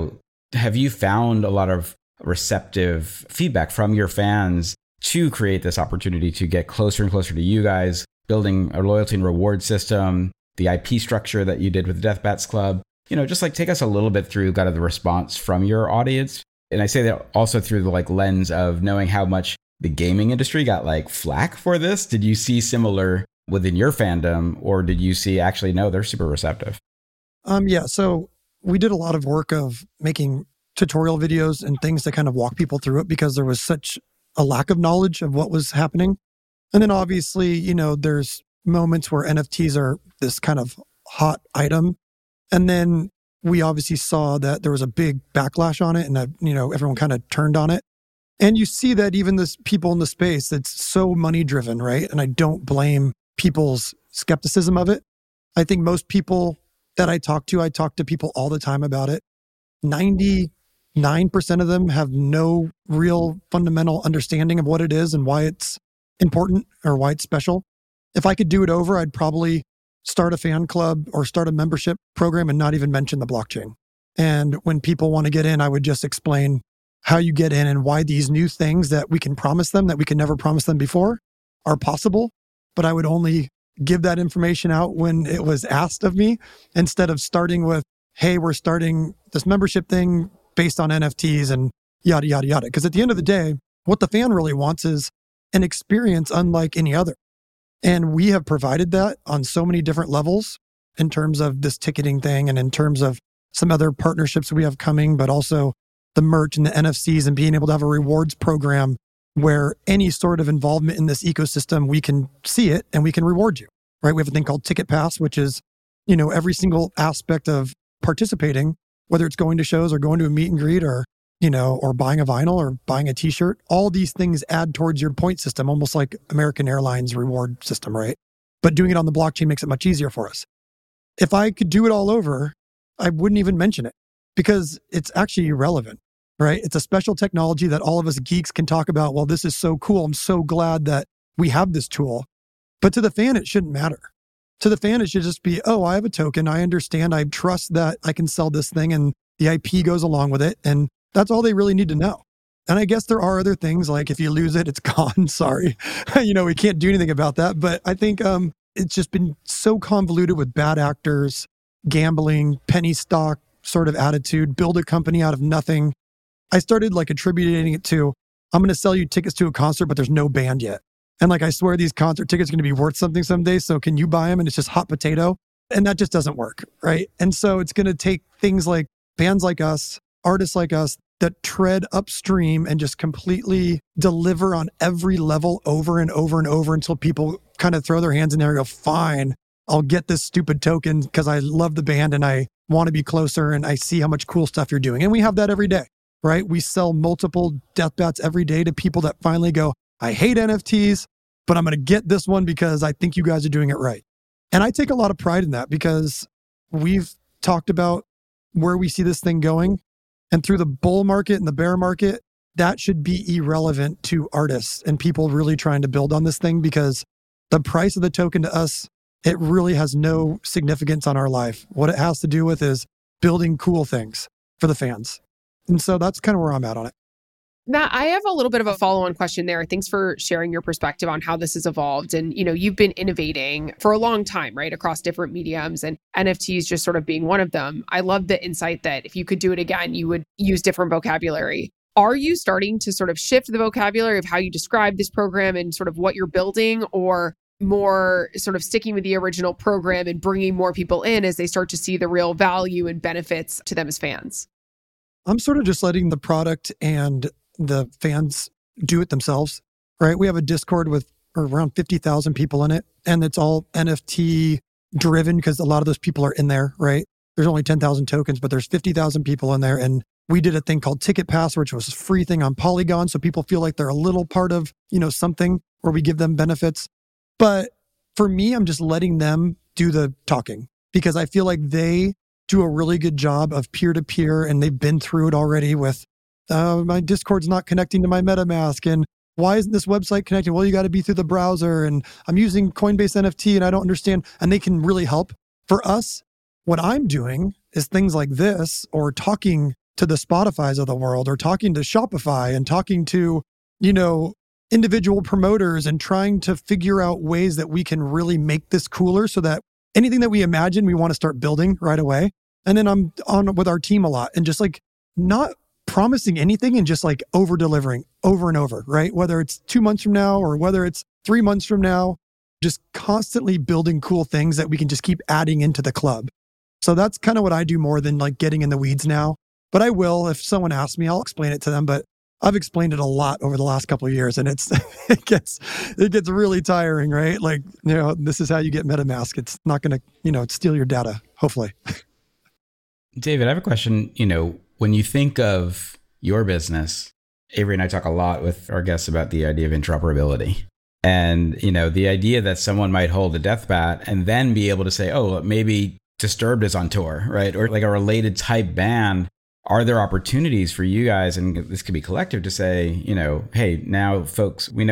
have you found a lot of receptive feedback from your fans to create this opportunity to get closer and closer to you guys, building a loyalty and reward system, the IP structure that you did with the Death Bats Club? Just like take us a little bit through kind of the response from your audience. And I say that also through the lens of knowing how much the gaming industry got flack for this. Did you see similar within your fandom, or did you see actually, no, they're super receptive? Yeah. So we did a lot of work of making tutorial videos and things to kind of walk people through it, because there was such a lack of knowledge of what was happening. And then obviously, there's moments where NFTs are this kind of hot item. And then we obviously saw that there was a big backlash on it, and that, everyone kind of turned on it. And you see that even this people in the space, that's so money driven, right? And I don't blame people's skepticism of it. I think most people that I talk to people all the time about it. 99% of them have no real fundamental understanding of what it is and why it's important or why it's special. If I could do it over, I'd probably start a fan club or start a membership program and not even mention the blockchain. And when people want to get in, I would just explain how you get in and why these new things that we can promise them that we can never promise them before are possible. But I would only give that information out when it was asked of me, instead of starting with, hey, we're starting this membership thing based on NFTs and yada, yada, yada. Because at the end of the day, what the fan really wants is an experience unlike any other. And we have provided that on so many different levels in terms of this ticketing thing and in terms of some other partnerships we have coming, but also the merch and the NFCs and being able to have a rewards program where any sort of involvement in this ecosystem, we can see it and we can reward you, right? We have a thing called Ticket Pass, which is, every single aspect of participating, whether it's going to shows or going to a meet and greet or, or buying a vinyl or buying a t-shirt, all these things add towards your point system, almost like American Airlines reward system, right? But doing it on the blockchain makes it much easier for us. If I could do it all over, I wouldn't even mention it because it's actually irrelevant, right? It's a special technology that all of us geeks can talk about. Well, this is so cool. I'm so glad that we have this tool. But to the fan, it shouldn't matter. To the fan, it should just be, oh, I have a token. I understand. I trust that I can sell this thing and the IP goes along with it. And that's all they really need to know. And I guess there are other things like if you lose it, it's gone. Sorry. We can't do anything about that. But I think it's just been so convoluted with bad actors, gambling, penny stock sort of attitude, build a company out of nothing. I started attributing it to, I'm going to sell you tickets to a concert, but there's no band yet. And I swear these concert tickets are going to be worth something someday. So can you buy them? And it's just hot potato. And that just doesn't work, right? And so it's going to take things like bands like us, artists like us that tread upstream and just completely deliver on every level over and over and over until people kind of throw their hands in there and go, fine, I'll get this stupid token because I love the band and I want to be closer and I see how much cool stuff you're doing. And we have that every day, right? We sell multiple death bats every day to people that finally go, I hate NFTs, but I'm going to get this one because I think you guys are doing it right. And I take a lot of pride in that because we've talked about where we see this thing going. And through the bull market and the bear market, that should be irrelevant to artists and people really trying to build on this thing because the price of the token to us, it really has no significance on our life. What it has to do with is building cool things for the fans. And so that's kind of where I'm at on it. Matt, I have a little bit of a follow-on question there. Thanks for sharing your perspective on how this has evolved. And, you've been innovating for a long time, right? Across different mediums and NFTs just sort of being one of them. I love the insight that if you could do it again, you would use different vocabulary. Are you starting to sort of shift the vocabulary of how you describe this program and sort of what you're building, or more sort of sticking with the original program and bringing more people in as they start to see the real value and benefits to them as fans? I'm sort of just letting the product and the fans do it themselves, right? We have a Discord with around 50,000 people in it, and it's all NFT driven because a lot of those people are in there, right? There's only 10,000 tokens, but there's 50,000 people in there. And we did a thing called Ticket Pass, which was a free thing on Polygon. So people feel like they're a little part of, something where we give them benefits. But for me, I'm just letting them do the talking because I feel like they do a really good job of peer-to-peer, and they've been through it already with my Discord's not connecting to my MetaMask, and why isn't this website connecting? Well, you got to be through the browser, and I'm using Coinbase NFT and I don't understand. And they can really help. For us, what I'm doing is things like this, or talking to the Spotifys of the world, or talking to Shopify and talking to, individual promoters and trying to figure out ways that we can really make this cooler so that anything that we imagine, we want to start building right away. And then I'm on with our team a lot and just not promising anything and just over delivering over and over, right? Whether it's 2 months from now or whether it's 3 months from now, just constantly building cool things that we can just keep adding into the club. So that's kind of what I do more than getting in the weeds now. But I will, if someone asks me, I'll explain it to them. But I've explained it a lot over the last couple of years, and it gets really tiring, right? This is how you get MetaMask. It's not going to, steal your data, hopefully. David, I have a question. When you think of your business, Avery and I talk a lot with our guests about the idea of interoperability. And, the idea that someone might hold a death bat and then be able to say, oh, maybe Disturbed is on tour, right? Or a related type band. Are there opportunities for you guys, and this could be collective, to say, hey, now folks, we know that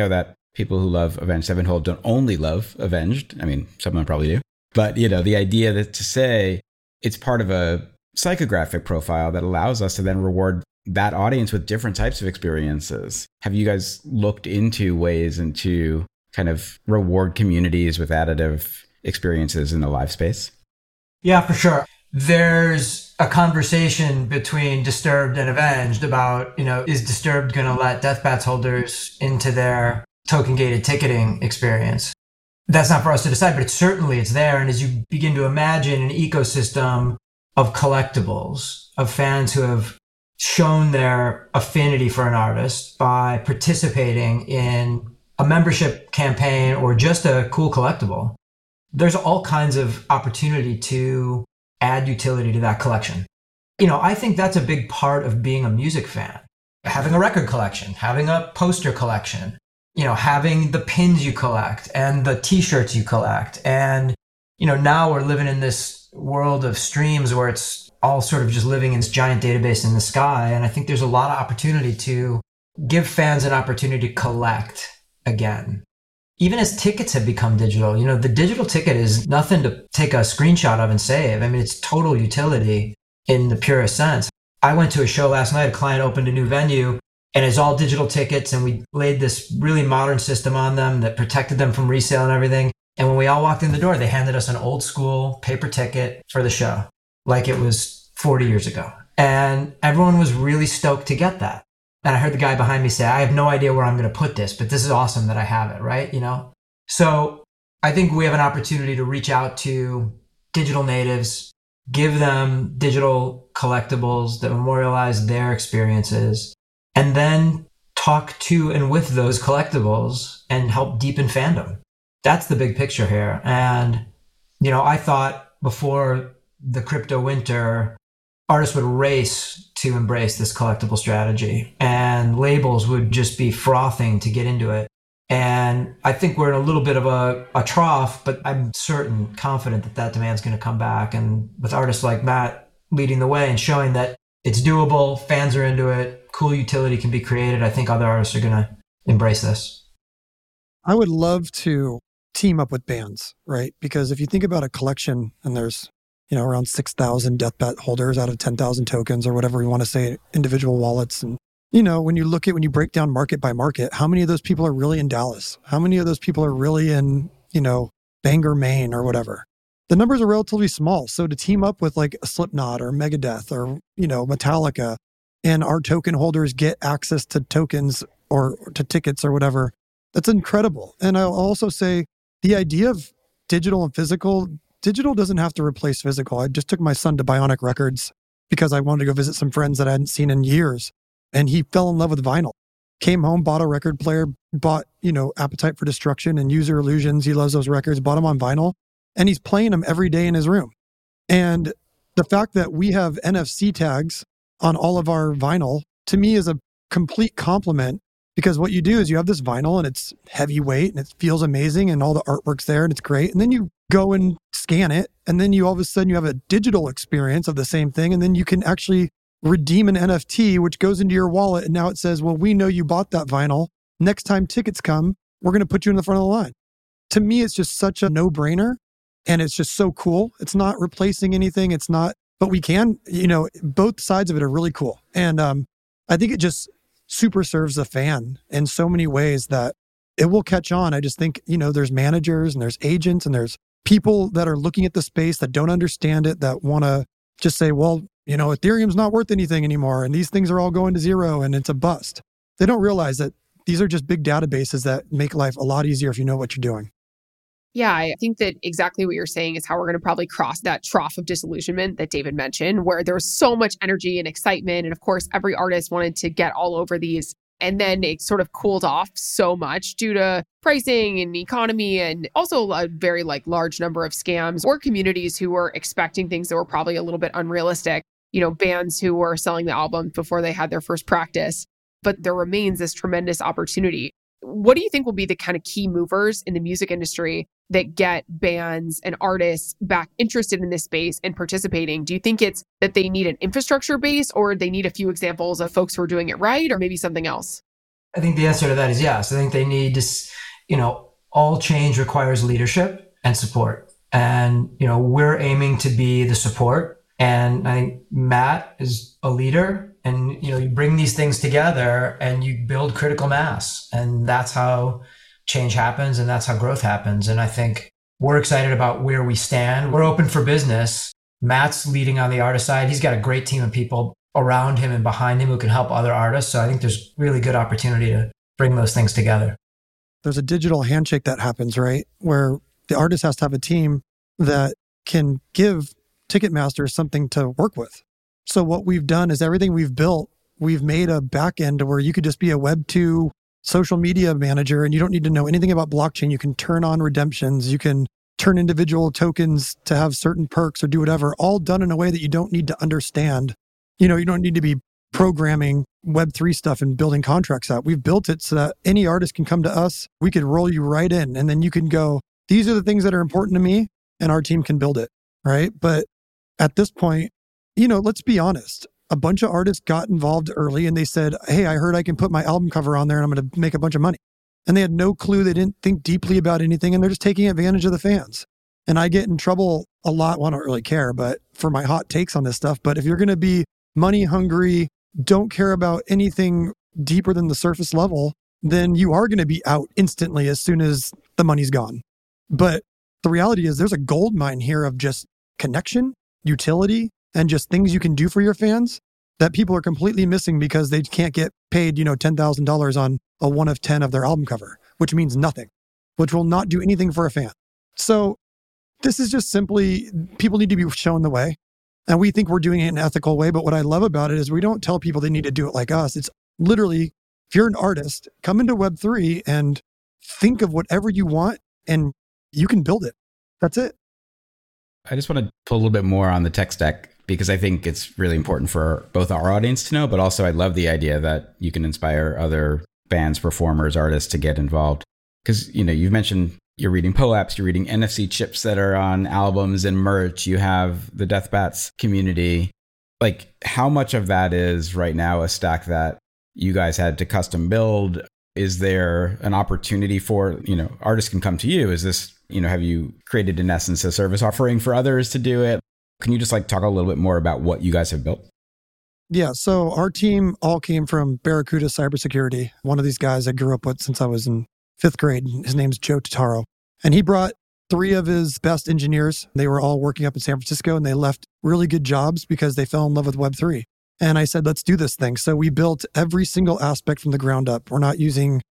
people who love Avenged Sevenfold don't only love Avenged. I mean, some of them probably do. But, the idea that to say it's part of a psychographic profile that allows us to then reward that audience with different types of experiences. Have you guys looked into ways to kind of reward communities with additive experiences in the live space? Yeah, for sure. There's a conversation between Disturbed and Avenged about, is Disturbed going to let Death Bats holders into their token gated ticketing experience? That's not for us to decide, but certainly it's there. And as you begin to imagine an ecosystem of collectibles, of fans who have shown their affinity for an artist by participating in a membership campaign or just a cool collectible, there's all kinds of opportunity to add utility to that collection. I think that's a big part of being a music fan. Having a record collection, having a poster collection, having the pins you collect and the t-shirts you collect. And, now we're living in this world of streams where it's all sort of just living in this giant database in the sky. And I think there's a lot of opportunity to give fans an opportunity to collect again. Even as tickets have become digital, the digital ticket is nothing to take a screenshot of and save. I mean, it's total utility in the purest sense. I went to a show last night, a client opened a new venue, and it's all digital tickets. And we laid this really modern system on them that protected them from resale and everything. And when we all walked in the door, they handed us an old school paper ticket for the show, like it was 40 years ago. And everyone was really stoked to get that. And I heard the guy behind me say, I have no idea where I'm going to put this, but this is awesome that I have it, right? So I think we have an opportunity to reach out to digital natives, give them digital collectibles that memorialize their experiences, and then talk to and with those collectibles and help deepen fandom. That's the big picture here. And, I thought before the crypto winter, artists would race to embrace this collectible strategy and labels would just be frothing to get into it. And I think we're in a little bit of a trough, but I'm confident that demand's going to come back. And with artists like Matt leading the way and showing that it's doable, fans are into it, cool utility can be created, I think other artists are going to embrace this. I would love to team up with bands, right? Because if you think about a collection and there's, around 6,000 Death Bat holders out of 10,000 tokens or whatever we want to say, individual wallets. And, when you break down market by market, how many of those people are really in Dallas? How many of those people are really in, Bangor, Maine or whatever? The numbers are relatively small. So to team up with like a Slipknot or Megadeth or, Metallica, and our token holders get access to tokens or to tickets or whatever, that's incredible. And I'll also say the idea of digital and physical, digital doesn't have to replace physical. I just took my son to Bionic Records because I wanted to go visit some friends that I hadn't seen in years. And he fell in love with vinyl. Came home, bought a record player, bought, Appetite for Destruction and User Illusions. He loves those records, bought them on vinyl. And he's playing them every day in his room. And the fact that we have NFC tags on all of our vinyl, to me, is a complete compliment. Because what you do is you have this vinyl and it's heavyweight and it feels amazing and all the artwork's there and it's great. And then you go and scan it. And then all of a sudden you have a digital experience of the same thing. And then you can actually redeem an NFT, which goes into your wallet. And now it says, well, we know you bought that vinyl. Next time tickets come, we're going to put you in the front of the line. To me, it's just such a no-brainer. And it's just so cool. It's not replacing anything. It's not, but we can, both sides of it are really cool. And I think it just super serves the fan in so many ways that it will catch on. I just think, there's managers and there's agents and there's people that are looking at the space that don't understand it, that want to just say, well, Ethereum's not worth anything anymore. And these things are all going to zero and it's a bust. They don't realize that these are just big databases that make life a lot easier if you know what you're doing. Yeah, I think that exactly what you're saying is how we're going to probably cross that trough of disillusionment that David mentioned, where there was so much energy and excitement. And of course, every artist wanted to get all over these. And then it sort of cooled off so much due to pricing and economy, and also a very large number of scams or communities who were expecting things that were probably a little bit unrealistic. Bands who were selling the album before they had their first practice. But there remains this tremendous opportunity. What do you think will be the kind of key movers in the music industry that get bands and artists back interested in this space and participating? Do you think it's that they need an infrastructure base, or they need a few examples of folks who are doing it right, or maybe something else? I think the answer to that is yes. I think they need to, all change requires leadership and support. And, we're aiming to be the support. And I think Matt is a leader, and, you bring these things together and you build critical mass. And that's how change happens. And that's how growth happens. And I think we're excited about where we stand. We're open for business. Matt's leading on the artist side. He's got a great team of people around him and behind him who can help other artists. So I think there's really good opportunity to bring those things together. There's a digital handshake that happens, right? Where the artist has to have a team that can give Ticketmaster something to work with. So what we've done is everything we've built, we've made a back end to where you could just be a Web 2 social media manager and you don't need to know anything about blockchain. You can turn on redemptions. You can turn individual tokens to have certain perks or do whatever, all done in a way that you don't need to understand. You don't need to be programming Web3 stuff and building contracts out. We've built it so that any artist can come to us. We could roll you right in, and then you can go, these are the things that are important to me, and our team can build it, right? But at this point, let's be honest. A bunch of artists got involved early and they said, hey, I heard I can put my album cover on there and I'm going to make a bunch of money. And they had no clue. They didn't think deeply about anything, and they're just taking advantage of the fans. And I get in trouble a lot. Well, I don't really care, but for my hot takes on this stuff. But if you're going to be money hungry, don't care about anything deeper than the surface level, then you are going to be out instantly as soon as the money's gone. But the reality is there's a gold mine here of just connection, utility, and just things you can do for your fans that people are completely missing because they can't get paid, $10,000 on a 1 of 10 of their album cover, which means nothing, which will not do anything for a fan. So this is just simply, people need to be shown the way. And we think we're doing it in an ethical way. But what I love about it is we don't tell people they need to do it like us. It's literally, if you're an artist, come into Web3 and think of whatever you want and you can build it. That's it. I just want to pull a little bit more on the tech stack because I think it's really important for both our audience to know, but also I love the idea that you can inspire other bands, performers, artists to get involved. Because, you've mentioned you're reading POAPs, you're reading NFC chips that are on albums and merch. You have the Deathbats community. Like, how much of that is right now a stack that you guys had to custom build? Is there an opportunity for, artists can come to you? Is this, have you created in essence a service offering for others to do it? Can you just talk a little bit more about what you guys have built? Yeah. So our team all came from Barracuda Cybersecurity. One of these guys I grew up with since I was in 5th grade. His name's Joe Totaro. And he brought 3 of his best engineers. They were all working up in San Francisco and they left really good jobs because they fell in love with Web3. And I said, let's do this thing. So we built every single aspect from the ground up. We're not using,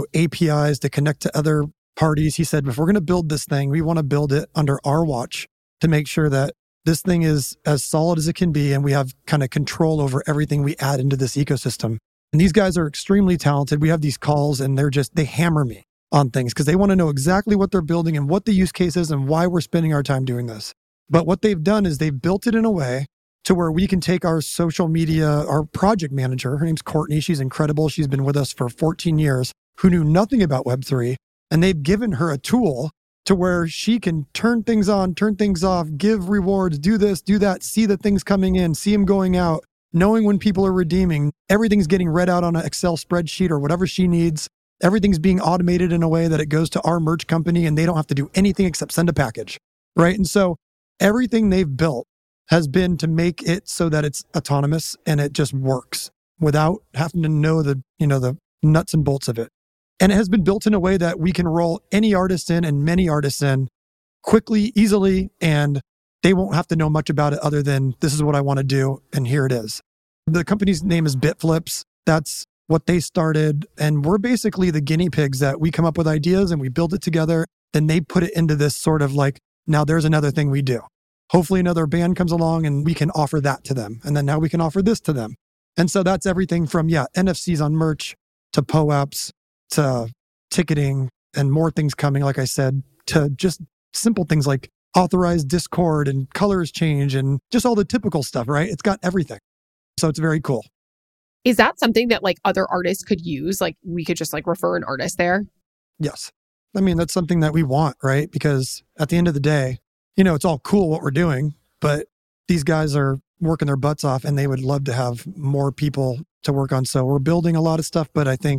APIs to connect to other parties. He said, if we're going to build this thing, we want to build it under our watch to make sure that this thing is as solid as it can be. And we have kind of control over everything we add into this ecosystem. And these guys are extremely talented. We have these calls and they hammer me on things because they want to know exactly what they're building and what the use case is and why we're spending our time doing this. But what they've done is they've built it in a way to where we can take our social media, our project manager, her name's Courtney. She's incredible. She's been with us for 14 years, who knew nothing about Web3. And they've given her a tool to where she can turn things on, turn things off, give rewards, do this, do that, see the things coming in, see them going out, knowing when people are redeeming. Everything's getting read out on an Excel spreadsheet or whatever she needs. Everything's being automated in a way that it goes to our merch company and they don't have to do anything except send a package, right? And so everything they've built has been to make it so that it's autonomous and it just works without having to know the nuts and bolts of it. And it has been built in a way that we can roll any artist in and many artists in quickly, easily, and they won't have to know much about it other than this is what I want to do, and here it is. The company's name is BitFlips. That's what they started, and we're basically the guinea pigs that we come up with ideas and we build it together, then they put it into this sort of now there's another thing we do. Hopefully another band comes along and we can offer that to them. And then now we can offer this to them. And so that's everything from, NFCs on merch to POAPs to ticketing and more things coming, like I said, to just simple things like authorized Discord and colors change and just all the typical stuff, right? It's got everything. So it's very cool. Is that something that other artists could use? We could just refer an artist there? Yes. I mean, that's something that we want, right? Because at the end of the day, it's all cool what we're doing, but these guys are working their butts off and they would love to have more people to work on. So we're building a lot of stuff, but I think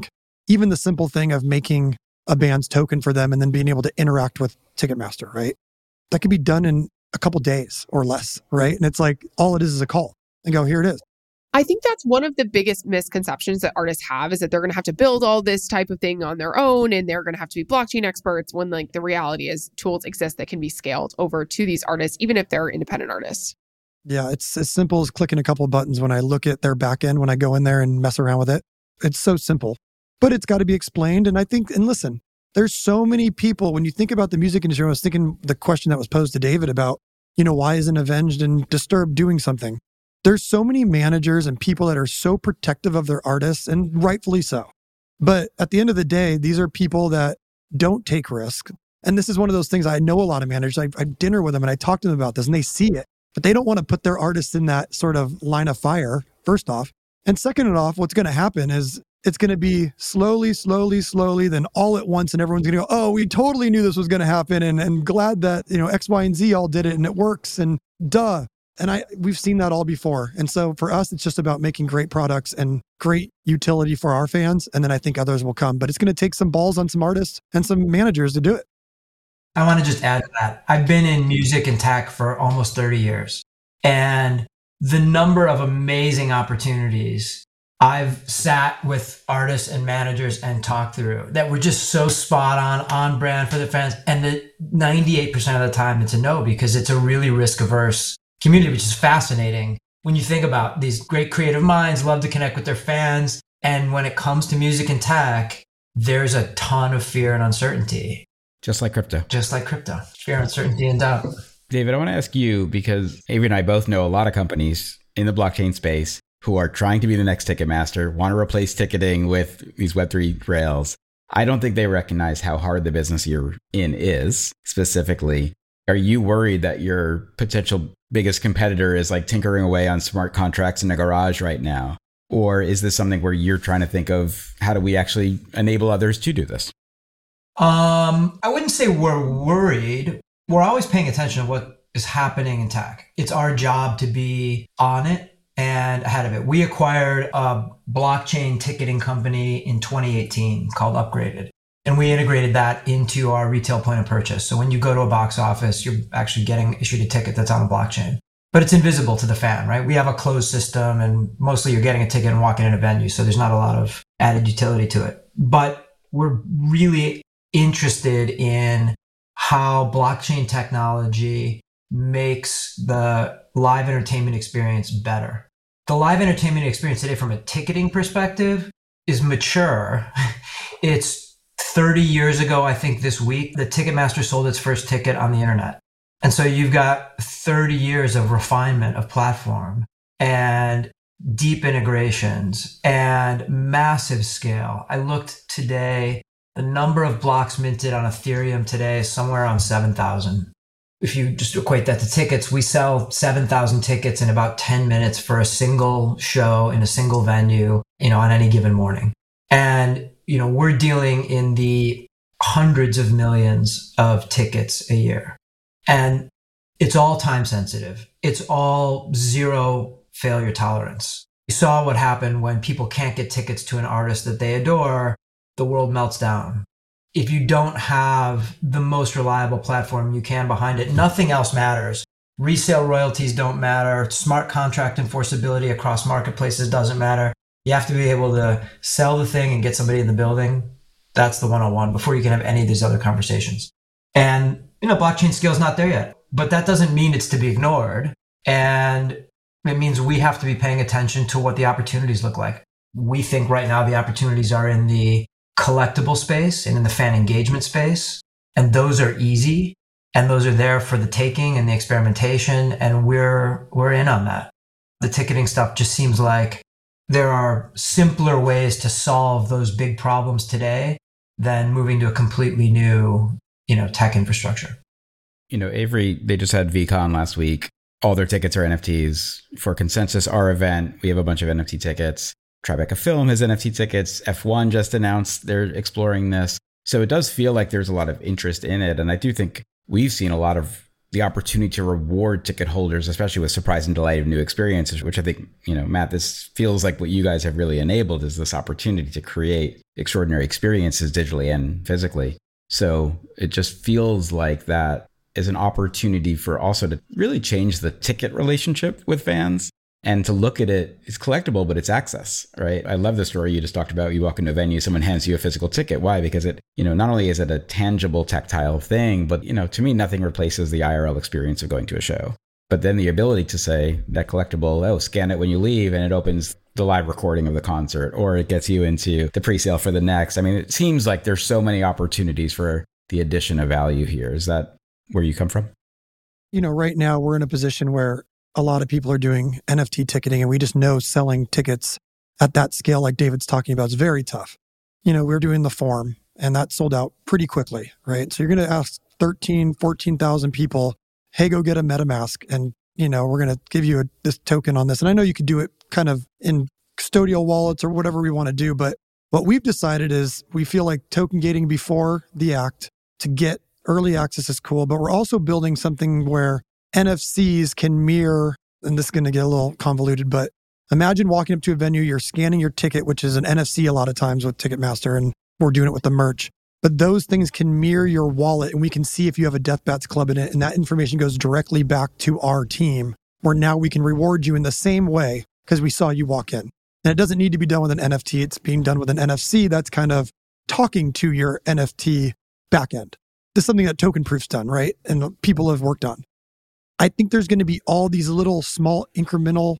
even the simple thing of making a band's token for them and then being able to interact with Ticketmaster, right? That could be done in a couple days or less, right? And it's like, all it is a call and go, here it is. I think that's one of the biggest misconceptions that artists have, is that they're going to have to build all this type of thing on their own and they're going to have to be blockchain experts, when like the reality is tools exist that can be scaled over to these artists, even if they're independent artists. Yeah, it's as simple as clicking a couple of buttons when I look at their backend, when I go in there and mess around with it. It's so simple, but it's got to be explained. And I think, and listen, there's so many people, when you think about the music industry, I was thinking the question that was posed to David about, why isn't Avenged and Disturbed doing something? There's so many managers and people that are so protective of their artists, and rightfully so. But at the end of the day, these are people that don't take risks. And this is one of those things, I know a lot of managers, I dinner with them and I talk to them about this and they see it, but they don't want to put their artists in that sort of line of fire, first off. And second off, what's going to happen is it's going to be slowly, then all at once, and everyone's going to go, oh, we totally knew this was going to happen, and glad that, X, Y, and Z all did it and it works, and duh. And we've seen that all before. And so for us, it's just about making great products and great utility for our fans. And then I think others will come. But it's going to take some balls on some artists and some managers to do it. I want to just add to that. I've been in music and tech for almost 30 years. And the number of amazing opportunities I've sat with artists and managers and talked through that were just so spot on brand for the fans. And the 98% of the time it's a no, because it's a really risk averse community, which is fascinating. When you think about these great creative minds love to connect with their fans. And when it comes to music and tech, there's a ton of fear and uncertainty. Just like crypto. Fear, uncertainty, and doubt. David, I want to ask you, because Avery and I both know a lot of companies in the blockchain space who are trying to be the next Ticketmaster, want to replace ticketing with these Web3 rails. I don't think they recognize how hard the business you're in is specifically. Are you worried that your potential biggest competitor is like tinkering away on smart contracts in a garage right now? Or is this something where you're trying to think of, how do we actually enable others to do this? I wouldn't say we're worried. We're always paying attention to what is happening in tech. It's our job to be on it and ahead of it. We acquired a blockchain ticketing company in 2018 called Upgraded. And we integrated that into our retail point of purchase. So when you go to a box office, you're actually getting issued a ticket that's on a blockchain. But it's invisible to the fan, right? We have a closed system and mostly you're getting a ticket and walking in a venue. So there's not a lot of added utility to it. But we're really interested in how blockchain technology makes the live entertainment experience better. The live entertainment experience today from a ticketing perspective is mature. It's 30 years ago, I think this week, the Ticketmaster sold its first ticket on the internet. And so you've got 30 years of refinement of platform and deep integrations and massive scale. I looked today, the number of blocks minted on Ethereum today is somewhere around 7,000. If you just equate that to tickets, we sell 7,000 tickets in about 10 minutes for a single show in a single venue, on any given morning. And we're dealing in the hundreds of millions of tickets a year. And it's all time sensitive. It's all zero failure tolerance. You saw what happened when people can't get tickets to an artist that they adore, the world melts down. If you don't have the most reliable platform you can behind it, nothing else matters. Resale royalties don't matter. Smart contract enforceability across marketplaces doesn't matter. You have to be able to sell the thing and get somebody in the building. That's the 101 before you can have any of these other conversations. And, blockchain scale is not there yet, but that doesn't mean it's to be ignored. And it means we have to be paying attention to what the opportunities look like. We think right now the opportunities are in the collectible space and in the fan engagement space. And those are easy. And those are there for the taking and the experimentation. And we're in on that. The ticketing stuff just seems like there are simpler ways to solve those big problems today than moving to a completely new, tech infrastructure. Avery, they just had VCon last week. All their tickets are NFTs. For Consensus, our event, we have a bunch of NFT tickets. Tribeca Film has NFT tickets. F1 just announced they're exploring this. So it does feel like there's a lot of interest in it. And I do think we've seen a lot of the opportunity to reward ticket holders, especially with surprise and delight of new experiences, which I think, Matt, this feels like what you guys have really enabled is this opportunity to create extraordinary experiences digitally and physically. So it just feels like that is an opportunity for also to really change the ticket relationship with fans and to look at it. It's collectible, but it's access, right? I love the story you just talked about. You walk into a venue, someone hands you a physical ticket. Why? Because it, not only is it a tangible, tactile thing, but, to me, nothing replaces the IRL experience of going to a show. But then the ability to say that collectible, scan it when you leave and it opens the live recording of the concert, or it gets you into the pre-sale for the next. I mean, it seems like there's so many opportunities for the addition of value here. Is that where you come from? Right now we're in a position where a lot of people are doing NFT ticketing, and we just know selling tickets at that scale, like David's talking about, is very tough. We're doing the Forum, and that sold out pretty quickly, right? So you're going to ask 14,000 people, hey, go get a MetaMask, and, we're going to give you this token on this. And I know you could do it kind of in custodial wallets or whatever we want to do, but what we've decided is we feel like token gating before the act to get early access is cool, but we're also building something where NFCs can mirror, and this is going to get a little convoluted, but imagine walking up to a venue, you're scanning your ticket, which is an NFC a lot of times with Ticketmaster, and we're doing it with the merch. But those things can mirror your wallet, and we can see if you have a Death Bats Club in it, and that information goes directly back to our team, where now we can reward you in the same way because we saw you walk in. And it doesn't need to be done with an NFT. It's being done with an NFC that's kind of talking to your NFT backend. This is something that Token Proof's done, right? And people have worked on. I think there's going to be all these little small incremental,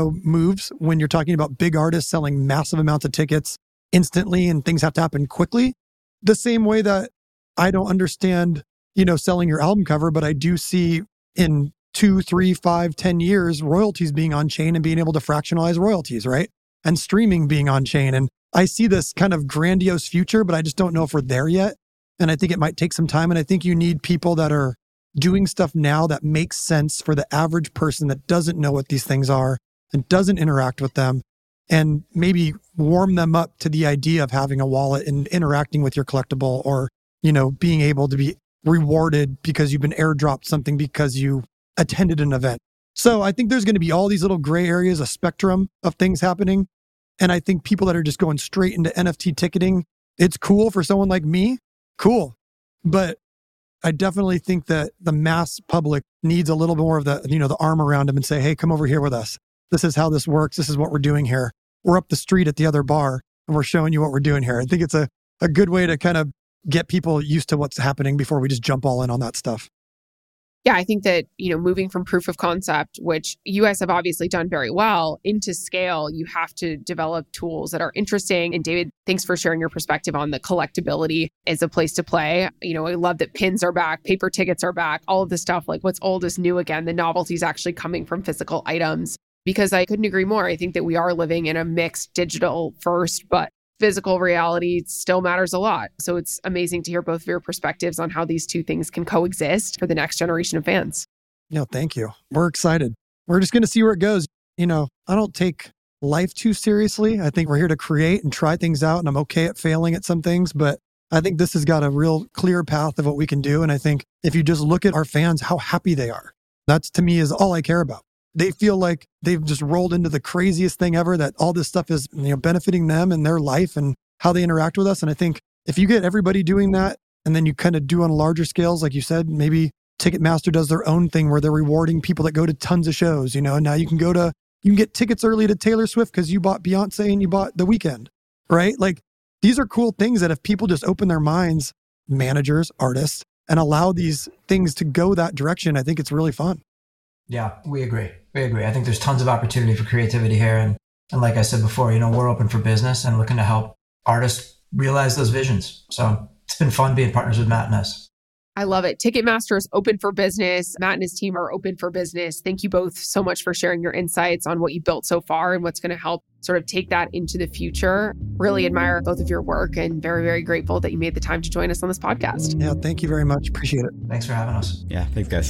moves when you're talking about big artists selling massive amounts of tickets instantly and things have to happen quickly. The same way that I don't understand, selling your album cover, but I do see in 2, 3, 5, 10 years, royalties being on chain and being able to fractionalize royalties, right? And streaming being on chain. And I see this kind of grandiose future, but I just don't know if we're there yet. And I think it might take some time. And I think you need people that are doing stuff now that makes sense for the average person that doesn't know what these things are and doesn't interact with them, and maybe warm them up to the idea of having a wallet and interacting with your collectible, or, being able to be rewarded because you've been airdropped something because you attended an event. So I think there's going to be all these little gray areas, a spectrum of things happening. And I think people that are just going straight into NFT ticketing, it's cool for someone like me. Cool. But I definitely think that the mass public needs a little more of the, the arm around them and say, hey, come over here with us. This is how this works. This is what we're doing here. We're up the street at the other bar and we're showing you what we're doing here. I think it's a good way to kind of get people used to what's happening before we just jump all in on that stuff. Yeah, I think that, moving from proof of concept, which you guys have obviously done very well, into scale, you have to develop tools that are interesting. And David, thanks for sharing your perspective on the collectability as a place to play. I love that pins are back, paper tickets are back, all of this stuff, like what's old is new again. The novelty is actually coming from physical items, because I couldn't agree more. I think that we are living in a mixed digital first, but physical reality still matters a lot. So it's amazing to hear both of your perspectives on how these two things can coexist for the next generation of fans. Yeah, thank you. We're excited. We're just going to see where it goes. I don't take life too seriously. I think we're here to create and try things out, and I'm okay at failing at some things, but I think this has got a real clear path of what we can do. And I think if you just look at our fans, how happy they are, that's to me is all I care about. They feel like they've just rolled into the craziest thing ever, that all this stuff is, benefiting them and their life and how they interact with us. And I think if you get everybody doing that, and then you kind of do on larger scales, like you said, maybe Ticketmaster does their own thing where they're rewarding people that go to tons of shows, and now you can get tickets early to Taylor Swift because you bought Beyonce and you bought The Weeknd, right? Like, these are cool things that if people just open their minds, managers, artists, and allow these things to go that direction, I think it's really fun. Yeah, we agree. I think there's tons of opportunity for creativity here. And like I said before, we're open for business and looking to help artists realize those visions. So it's been fun being partners with Matt and us. I love it. Ticketmaster is open for business. Matt and his team are open for business. Thank you both so much for sharing your insights on what you built so far and what's going to help sort of take that into the future. Really admire both of your work and very, very grateful that you made the time to join us on this podcast. Yeah, thank you very much. Appreciate it. Thanks for having us. Yeah, thanks, guys.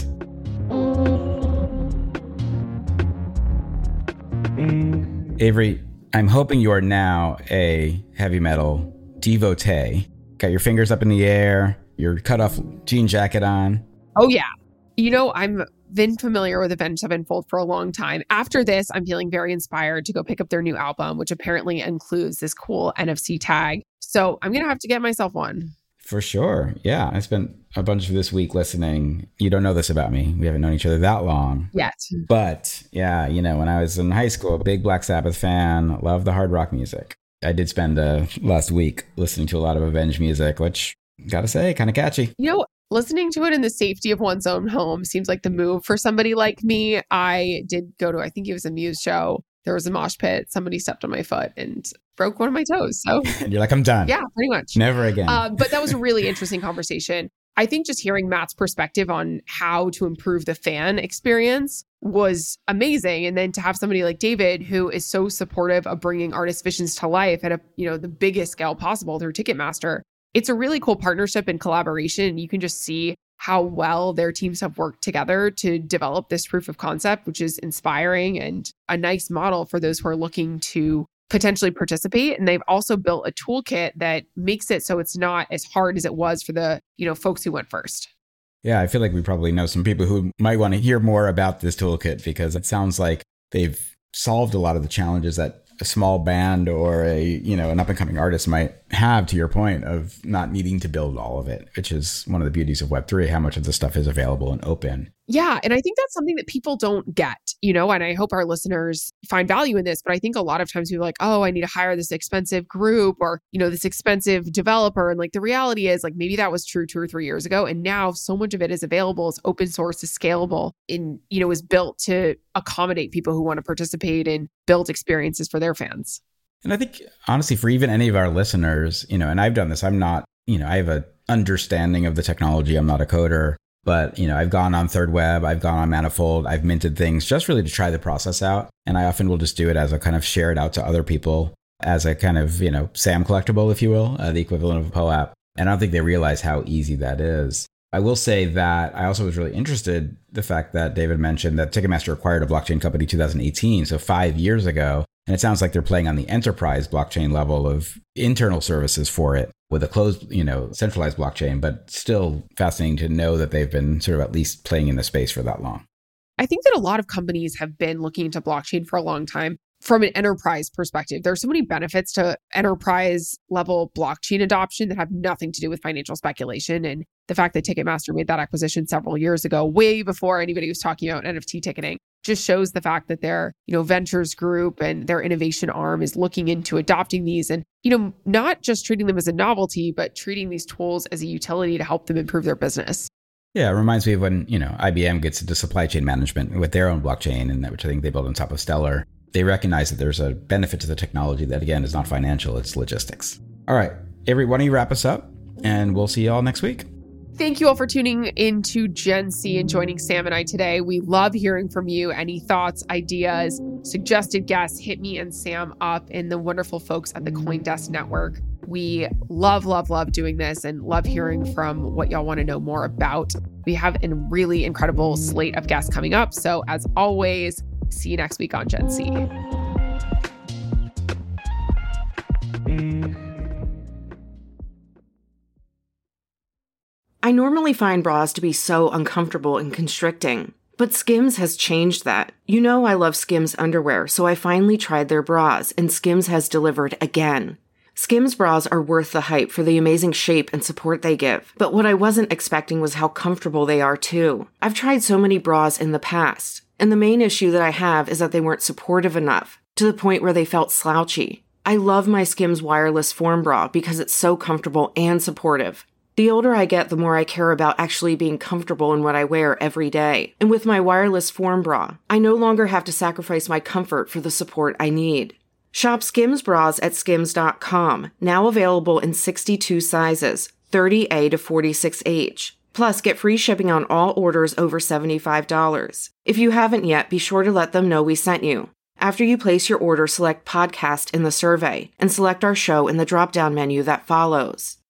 Avery, I'm hoping you are now a heavy metal devotee. Got your fingers up in the air, your cut-off jean jacket on. Oh, yeah. I've been familiar with Avenged Sevenfold for a long time. After this, I'm feeling very inspired to go pick up their new album, which apparently includes this cool NFC tag. So I'm going to have to get myself one. For sure. Yeah. I spent a bunch of this week listening. You don't know this about me. We haven't known each other that long. Yet. But yeah, when I was in high school, a big Black Sabbath fan, loved the hard rock music. I did spend last week listening to a lot of Avenged music, which, gotta say, kind of catchy. Listening to it in the safety of one's own home seems like the move for somebody like me. I did go to, I think it was a Muse show. There was a mosh pit. Somebody stepped on my foot and broke one of my toes. So and you're like, I'm done. Yeah, pretty much. Never again. But that was a really interesting conversation. I think just hearing Matt's perspective on how to improve the fan experience was amazing. And then to have somebody like David, who is so supportive of bringing artist visions to life at the biggest scale possible through Ticketmaster. It's a really cool partnership and collaboration. You can just see how well their teams have worked together to develop this proof of concept, which is inspiring and a nice model for those who are looking to potentially participate. And they've also built a toolkit that makes it so it's not as hard as it was for the, folks who went first. Yeah, I feel like we probably know some people who might want to hear more about this toolkit because it sounds like they've solved a lot of the challenges that a small band or an up and coming artist might have, to your point of not needing to build all of it, which is one of the beauties of Web3, how much of the stuff is available and open. Yeah. And I think that's something that people don't get, and I hope our listeners find value in this, but I think a lot of times people are like, oh, I need to hire this expensive group or, this expensive developer. And the reality is maybe that was true 2 or 3 years ago. And now so much of it is available, it's open source, is scalable and, is built to accommodate people who want to participate and build experiences for their fans. And I think honestly, for even any of our listeners, and I've done this, I'm not, I have an understanding of the technology. I'm not a coder. But, I've gone on Third Web, I've gone on Manifold, I've minted things just really to try the process out. And I often will just do it as a kind of share it out to other people as a kind of, SAM collectible, if you will, the equivalent of a POAP. And I don't think they realize how easy that is. I will say that I also was really interested the fact that David mentioned that Ticketmaster acquired a blockchain company 2018, so 5 years ago. And it sounds like they're playing on the enterprise blockchain level of internal services for it with a closed, centralized blockchain, but still fascinating to know that they've been sort of at least playing in the space for that long. I think that a lot of companies have been looking into blockchain for a long time. From an enterprise perspective, there are so many benefits to enterprise level blockchain adoption that have nothing to do with financial speculation. And the fact that Ticketmaster made that acquisition several years ago, way before anybody was talking about NFT ticketing, just shows the fact that their, ventures group and their innovation arm is looking into adopting these and, not just treating them as a novelty, but treating these tools as a utility to help them improve their business. Yeah, it reminds me of when, IBM gets into supply chain management with their own blockchain, and which I think they built on top of Stellar. They recognize that there's a benefit to the technology that, again, is not financial, it's logistics. All right, Avery, why don't you wrap us up? And we'll see you all next week. Thank you all for tuning into Gen C and joining Sam and I today. We love hearing from you. Any thoughts, ideas, suggested guests, hit me and Sam up and the wonderful folks at the CoinDesk Network. We love doing this and love hearing from what y'all want to know more about. We have a really incredible slate of guests coming up. So as always, see you next week on Gen C. I normally find bras to be so uncomfortable and constricting, but Skims has changed that. I love Skims underwear, so I finally tried their bras, and Skims has delivered again. Skims bras are worth the hype for the amazing shape and support they give, but what I wasn't expecting was how comfortable they are too. I've tried so many bras in the past, and the main issue that I have is that they weren't supportive enough, to the point where they felt slouchy. I love my Skims wireless form bra because it's so comfortable and supportive. The older I get, the more I care about actually being comfortable in what I wear every day. And with my wireless form bra, I no longer have to sacrifice my comfort for the support I need. Shop Skims bras at skims.com, now available in 62 sizes, 30A to 46H. Plus, get free shipping on all orders over $75. If you haven't yet, be sure to let them know we sent you. After you place your order, select podcast in the survey and select our show in the drop-down menu that follows.